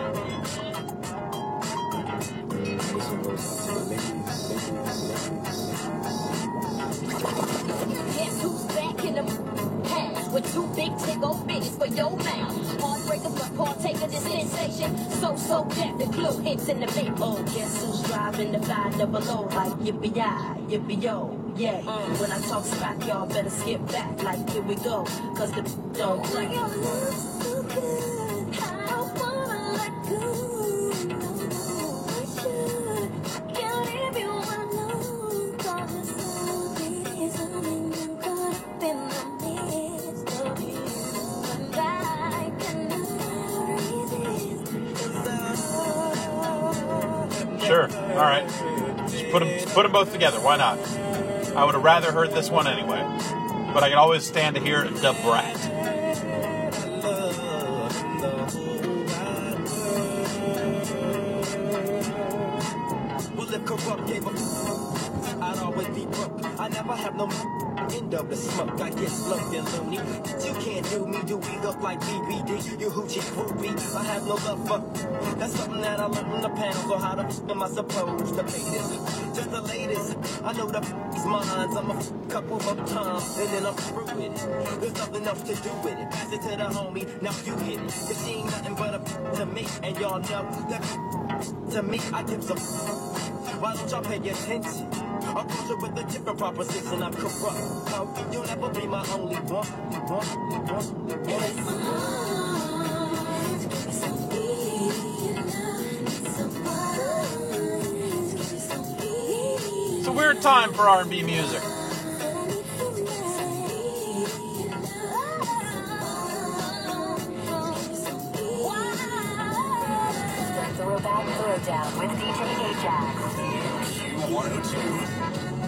This one goes out to the ladies, ladies, ladies. Guess who's back in the past with two big tickle bitties for your mouth? Heartbreaker plus partaker this sensation. So, so deaf and clue hits in the make. Oh, guess who's driving the five double O like yippee-yi, yippee-yo. Yeah, mm. When I talk smack, y'all better skip back. Like, here we go, cause the don't play. Sure. All right. Just put them, put them both together. Why not? I would have rather heard this one anyway. But I can always stand to hear the Brat. Well, if corrupt gave up, I'd always be broke. I never have no end of the smoke. I get slumped and loony. You can't do me, do we look like B B D? You hoochie groupie. I have no love for. That's something that I learned in the panel. So how the f am I supposed to pay this? Just the latest. I know the f***'s minds. I'm a f*** couple of times, and then I'm through with it. There's nothing else to do with it. Pass it to the homie. Now you hit it. Cause she ain't nothing but a f*** to me. And y'all know that f- to me, I give some f- Why don't y'all pay attention? I'm closer with a different proposition. I'm corrupt. Oh, you'll never be my only one. One, one, one. It's a weird time for R and B music. Throwback Throwdown with D J Ajax. one oh two.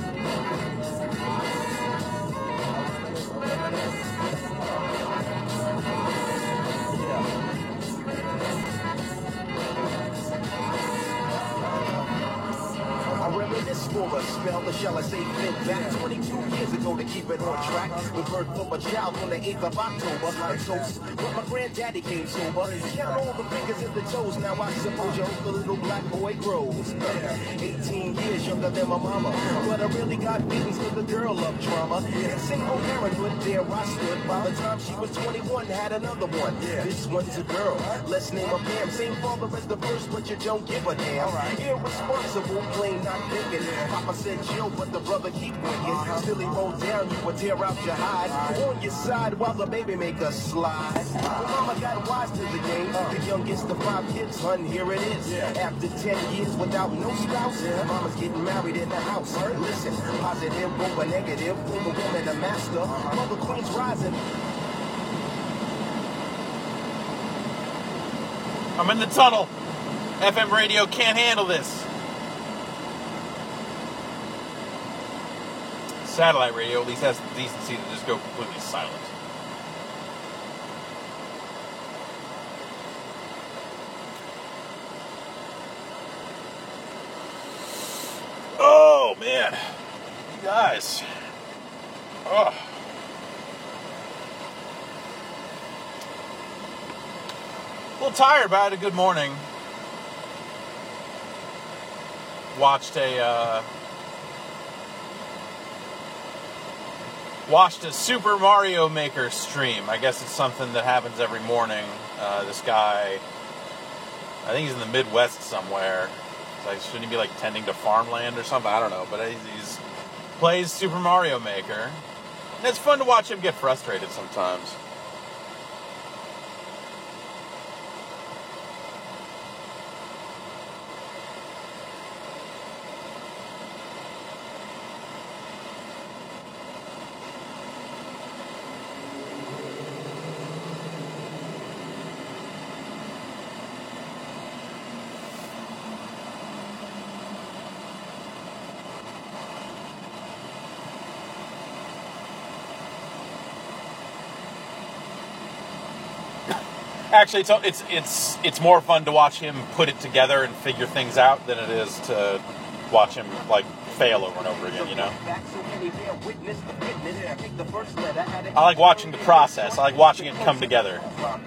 I reminisce for a spell, or shall I say think back twenty-two years ago to keep it on track. The birth of a child on the eighth of October. A toast, but my granddaddy came sober. Count all the fingers and the toes, now I suppose you hope the little black boy grows. eighteen years younger than my mama, but I really got beatings with a girl of drama. Single parenthood, there I stood. By the time she was twenty-one, had another one. This one's a girl, let's name her Pam. Same father as the first, but you don't give a damn. Irresponsible, plain not thinking. Papa said chill, but the brother keep winking. Still he rolled down, you would tear out your hide. On your side while the baby make a slide. When mama got wise to the game, the youngest of five kids, son, here it is. After ten years without no spouse, mama's getting married in the house. Listen, positive over negative, the woman a master. Mother queen's rising. I'm in the tunnel. F M radio can't handle this. Satellite radio at least has the decency to just go completely silent. Oh man, you guys. Oh. A little tired, but I had a good morning. Watched a uh, watched a Super Mario Maker stream. I guess it's something that happens every morning. Uh, this guy, I think he's in the Midwest somewhere. So like, shouldn't he be like tending to farmland or something? I don't know. But he's, he's plays Super Mario Maker. And it's fun to watch him get frustrated sometimes. Actually, it's it's it's it's more fun to watch him put it together and figure things out than it is to watch him like fail over and over again. You know. I like watching the process. I like watching it come together.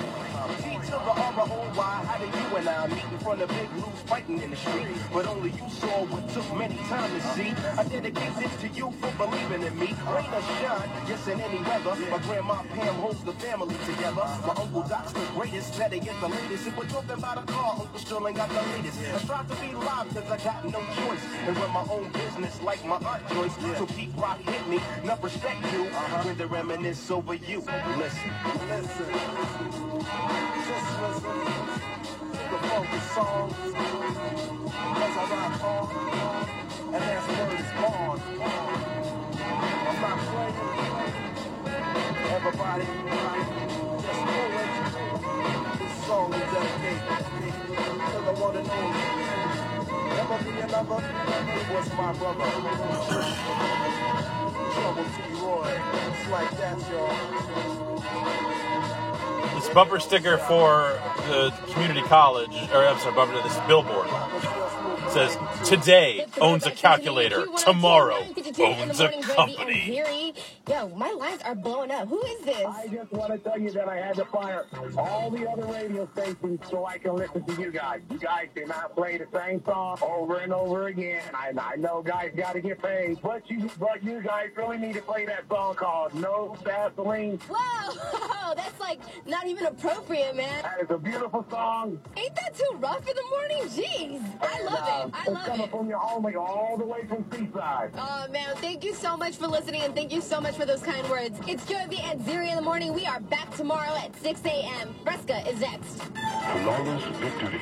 How did you and I meet in front of big loose fighting in the street? But only you saw what took many time to see. I dedicate this to you for believing in me. Rain or shine, just in any weather. My grandma Pam holds the family together. My uncle Doc's the greatest, better get the latest. If we're talking about a car, Uncle Sterling got the latest. I strive to be live cause I got no choice. And run my own business like my Aunt Joyce. So keep rock hit me, not respect you. When they reminisce over you. Listen, listen. Just listen. The funky song, as I rock on, and as word is born. I'm not playing, everybody, just know it. This song is dedicated to the one and only. Never be another, it was my brother. Trouble T. Roy, it's like that, y'all. This bumper sticker for the community college, or I'm sorry, bumper to this billboard. It says, today owns a calculator, tomorrow owns a company. Yo, my lines are blowing up. Who is this? I just want to tell you that I had to fire all the other radio stations so I can listen to you guys. You guys do not play the same song over and over again. I, I know guys got to get paid, but you but you guys really need to play that song called No Vaseline. Whoa, that's like not even appropriate, man. That is a beautiful song. Ain't that too rough in the morning? Jeez, I love it. I it's love coming it. from your home, like, all the way from Seaside. Oh, man, thank you so much for listening, and thank you so much for those kind words. It's Joey B and Ziri in the morning. We are back tomorrow at six a.m. Fresca is next. Flawless victory.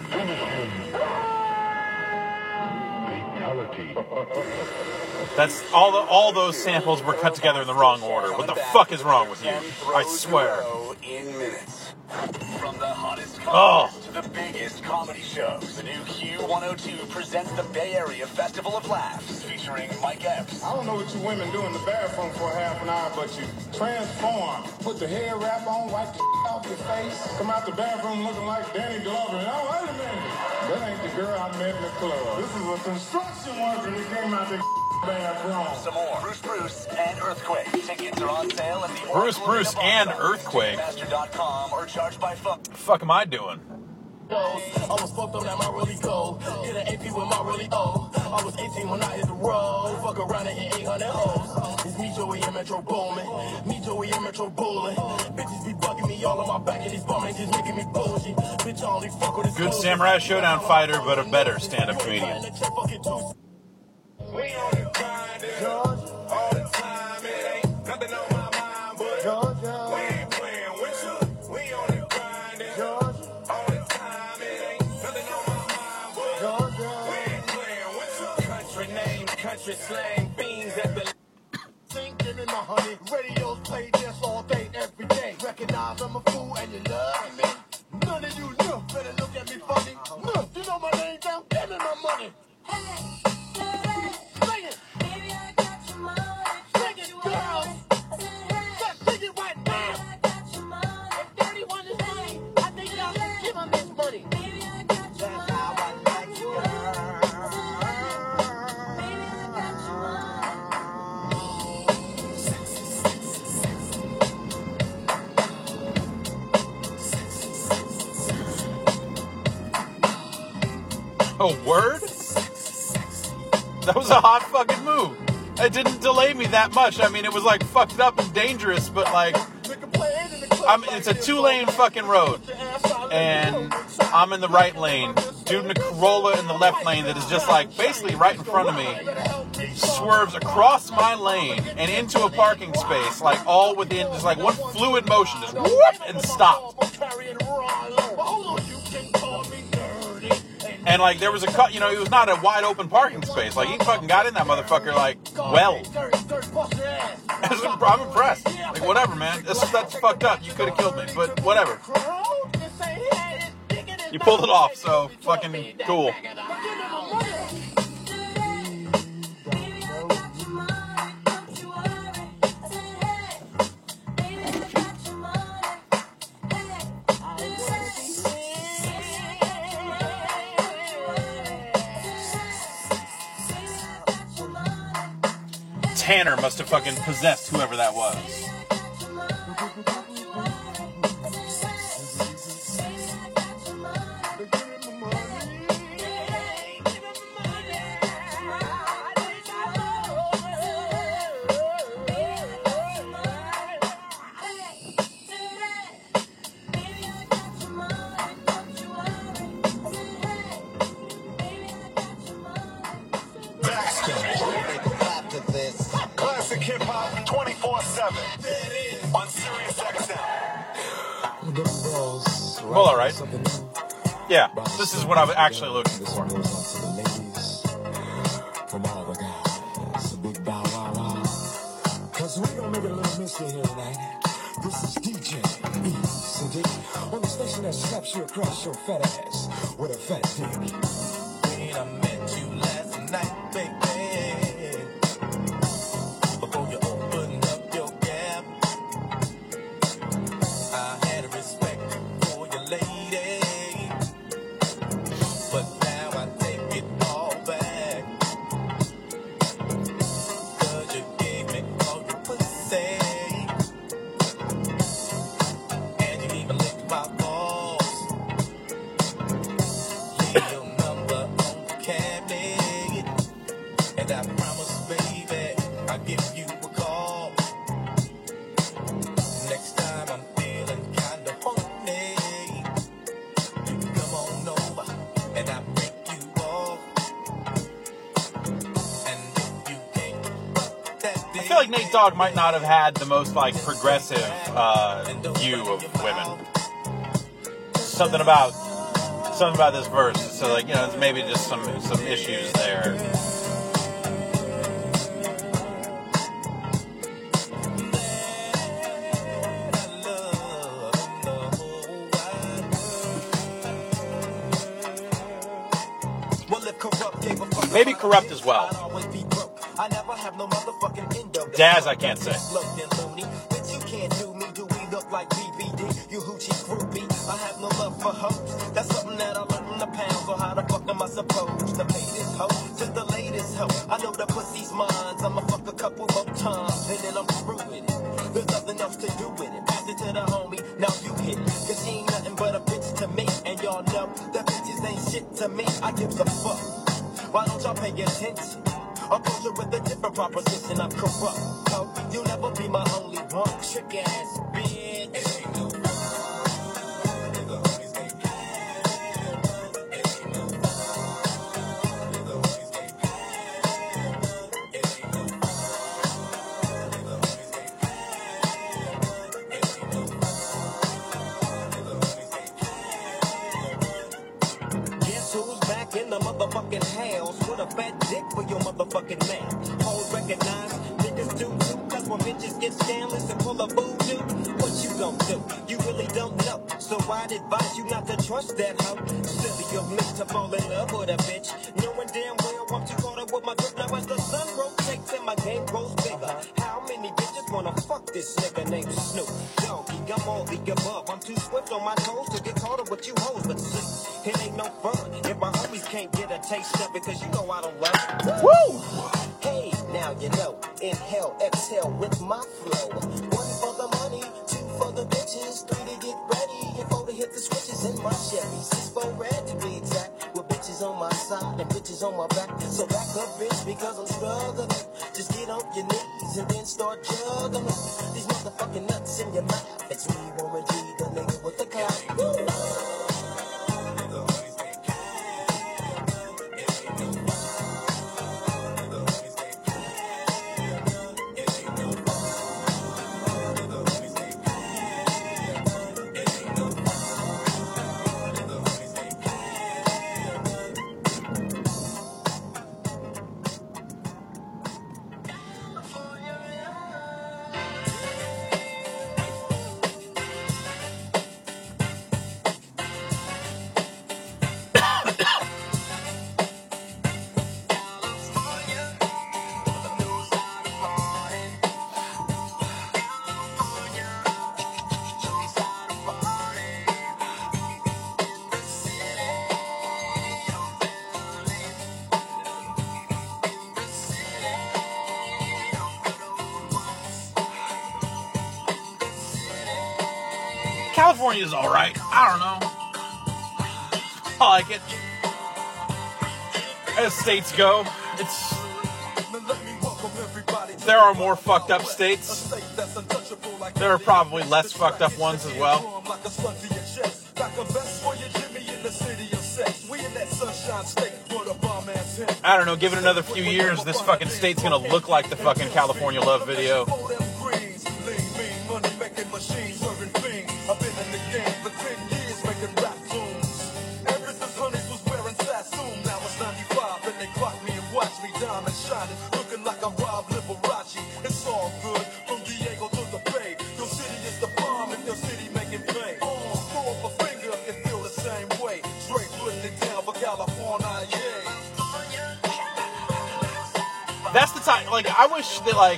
Fatality. That's all. The, all those samples were cut together in the wrong order. What the fuck is wrong with you? I swear. In minutes. From the hottest Oh. comedies to the biggest comedy shows, the new Q one oh two presents the Bay Area Festival of Laughs, featuring Mike Epps. I don't know what you women do in the bathroom for a half an hour, but you transform. Put the hair wrap on, wipe the off your face, come out the bathroom looking like Danny Glover. Oh, wait a minute. That ain't the girl I met in the club. This is a construction worker that came out the bathroom. Some more. Bruce Bruce and Earthquake. Tickets are on sale at the Bruce Bruce and Earthquake. Master dot com or charged by phone. What the fuck am I doing? I was fucked up, now my really cold. Hit an A P with my really old. I was eighteen when I hit the road. Fuck around and hit eight hundred hoes. It's me, Joey, and Metro Boomin. Me, Joey, and Metro Bullin. Bitches be bugging me all on my back, and these bumming just making me bullshit. Bitch, I only fuck with this. Good Samurai Showdown fighter, but a better stand-up comedian. We on the grind, George, all the time. It ain't nothing on my mind, but Georgia, we ain't playing with you. We on the grind, George, all the time. It ain't nothing on my mind, but Georgia, we ain't playing with you. Country name, country slang, beans at the Sing, give me my honey. Radios play this all day, every day. Recognize I'm a fool and you love me. None of you know better look at me funny. No, you know my name down, give me my money. Hey. Sing it. Baby, I got your money. Sing it, girls. Just sing it right now. I got your money. If Daddy want to sing, I think y'all should give him his money. Baby, I got your money. That's how I like you, girl. Baby, I got your money. Oh, word? That was a hot fucking move. it didn't delay me that much. I mean, it was like fucked up and dangerous, but like, I'm, it's a two-lane fucking road, and I'm in the right lane. Dude in a Corolla in the left lane that is just like basically right in front of me swerves across my lane and into a parking space, like all within just like one fluid motion, just whoop and stop. And like there was a cut, you know, it was not a wide open parking space. Like he fucking got in that motherfucker like well. I'm impressed. Like whatever, man. That's that's fucked up. You could have killed me, but whatever. You pulled it off, so fucking cool. Tanner must have fucking possessed whoever that was. Classic hip hop twenty-four seven on Sirius X M. Well, all right. Yeah, this is what I was actually looking for. From all the guys, a big bow wow wow. Cause we gonna make it a little mystery here tonight. This is D J E C D on the station that slaps you across your fat ass with a fat dick. When I met you last night, baby. Nate Dogg might not have had the most like progressive uh, view of women. Something about something about this verse. So like you know, maybe just some some issues there. Maybe Corrupt as well. Daz, I can't say. You can't do me, do we look like B B D? You hoochie groupie, I have no love for hoes. That's something that I learned from the pound. So how the fuck am I supposed to pay this hoe to the latest hoe? I know the pussy's mine. I'ma fuck a couple more times and then I'm through with it. There's nothing else to do with it. Pass it to the homie, now you hit it. Cause he ain't nothing but a bitch to me. And y'all know that bitches ain't shit to me. I give a fuck. Why don't y'all pay attention? Approach it with a different proposition. I'm corrupt. So you'll never be my only one. Trick ass bitch. It ain't no in the motherfucking house with a fat dick for your motherfucking mouth. Hoes recognize niggas do too. Cause when bitches get scandalous and pull a voodoo, what you gon' do? You really don't know. So I'd advise you not to trust that hoe. Silly of me to fall in love with a bitch. Knowing damn well once you caught up with my grip. Now as the sun rotates and my game grows bigger. How many bitches wanna fuck this nigga named Snoop Doggy? I'm all the above. I'm too swift on my toes to get caught up with you hoes. But see, it ain't no fun if my homies can't get a taste of it. Cause you know I don't love it. Woo! Hey, now you know. Inhale, exhale with my flow. One for the money, two for the bitches, three to get ready, and four to hit the switches in my Chevy. Six for red to be exact. With bitches on my side and bitches on my back. So back up, bitch, because I'm struggling. Just get your knees and then start juggling. These motherfucking nuts in your mouth. It's me, Warren G, the nigga with the clout. Woo! California's alright. I don't know. I like it. As states go, it's... There are more fucked up states. There are probably less fucked up ones as well. I don't know, give it another few years, this fucking state's gonna look like the fucking California Love video. I've been in the game for ten years making rap tunes. Ever since Honeys was wearing Sassoon, now it's ninety-five and they clock me and watch me diamond shining, looking like I'm Rob Liberace. It's all good from Diego to the Bay. Your city is the bomb and your city making fame. Oh, throw up a finger and feel the same way. Straight putting it down for California, yeah. That's the time, like, I wish that, like,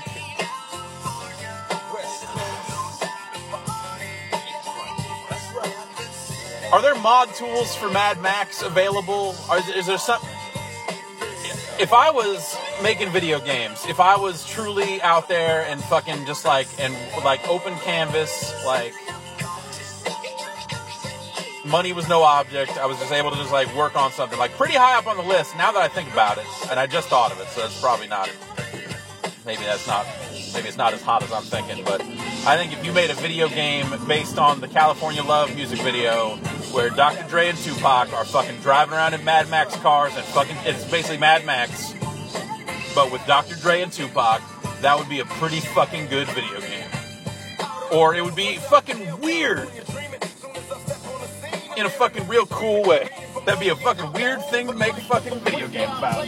are there mod tools for Mad Max available? Are, is there some... If I was making video games, if I was truly out there and fucking just like, and like open canvas, like, money was no object, I was just able to just like work on something, like pretty high up on the list now that I think about it, and I just thought of it, so it's probably not, maybe that's not, maybe it's not as hot as I'm thinking, but I think if you made a video game based on the California Love music video, where Doctor Dre and Tupac are fucking driving around in Mad Max cars and fucking, it's basically Mad Max, but with Doctor Dre and Tupac, that would be a pretty fucking good video game. Or it would be fucking weird. In a fucking real cool way. That'd be a fucking weird thing to make a fucking video game about.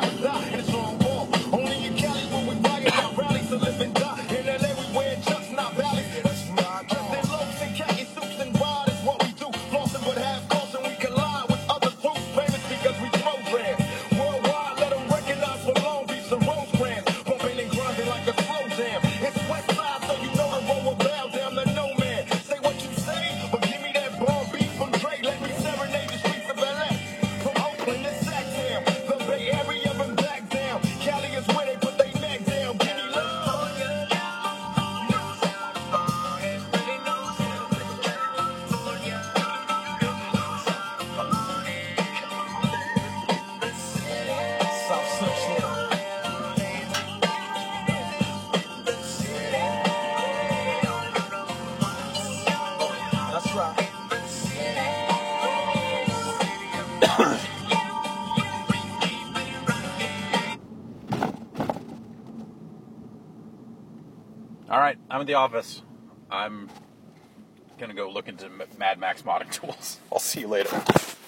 Alright, I'm in the office. I'm gonna go look into Mad Max modding tools. I'll see you later.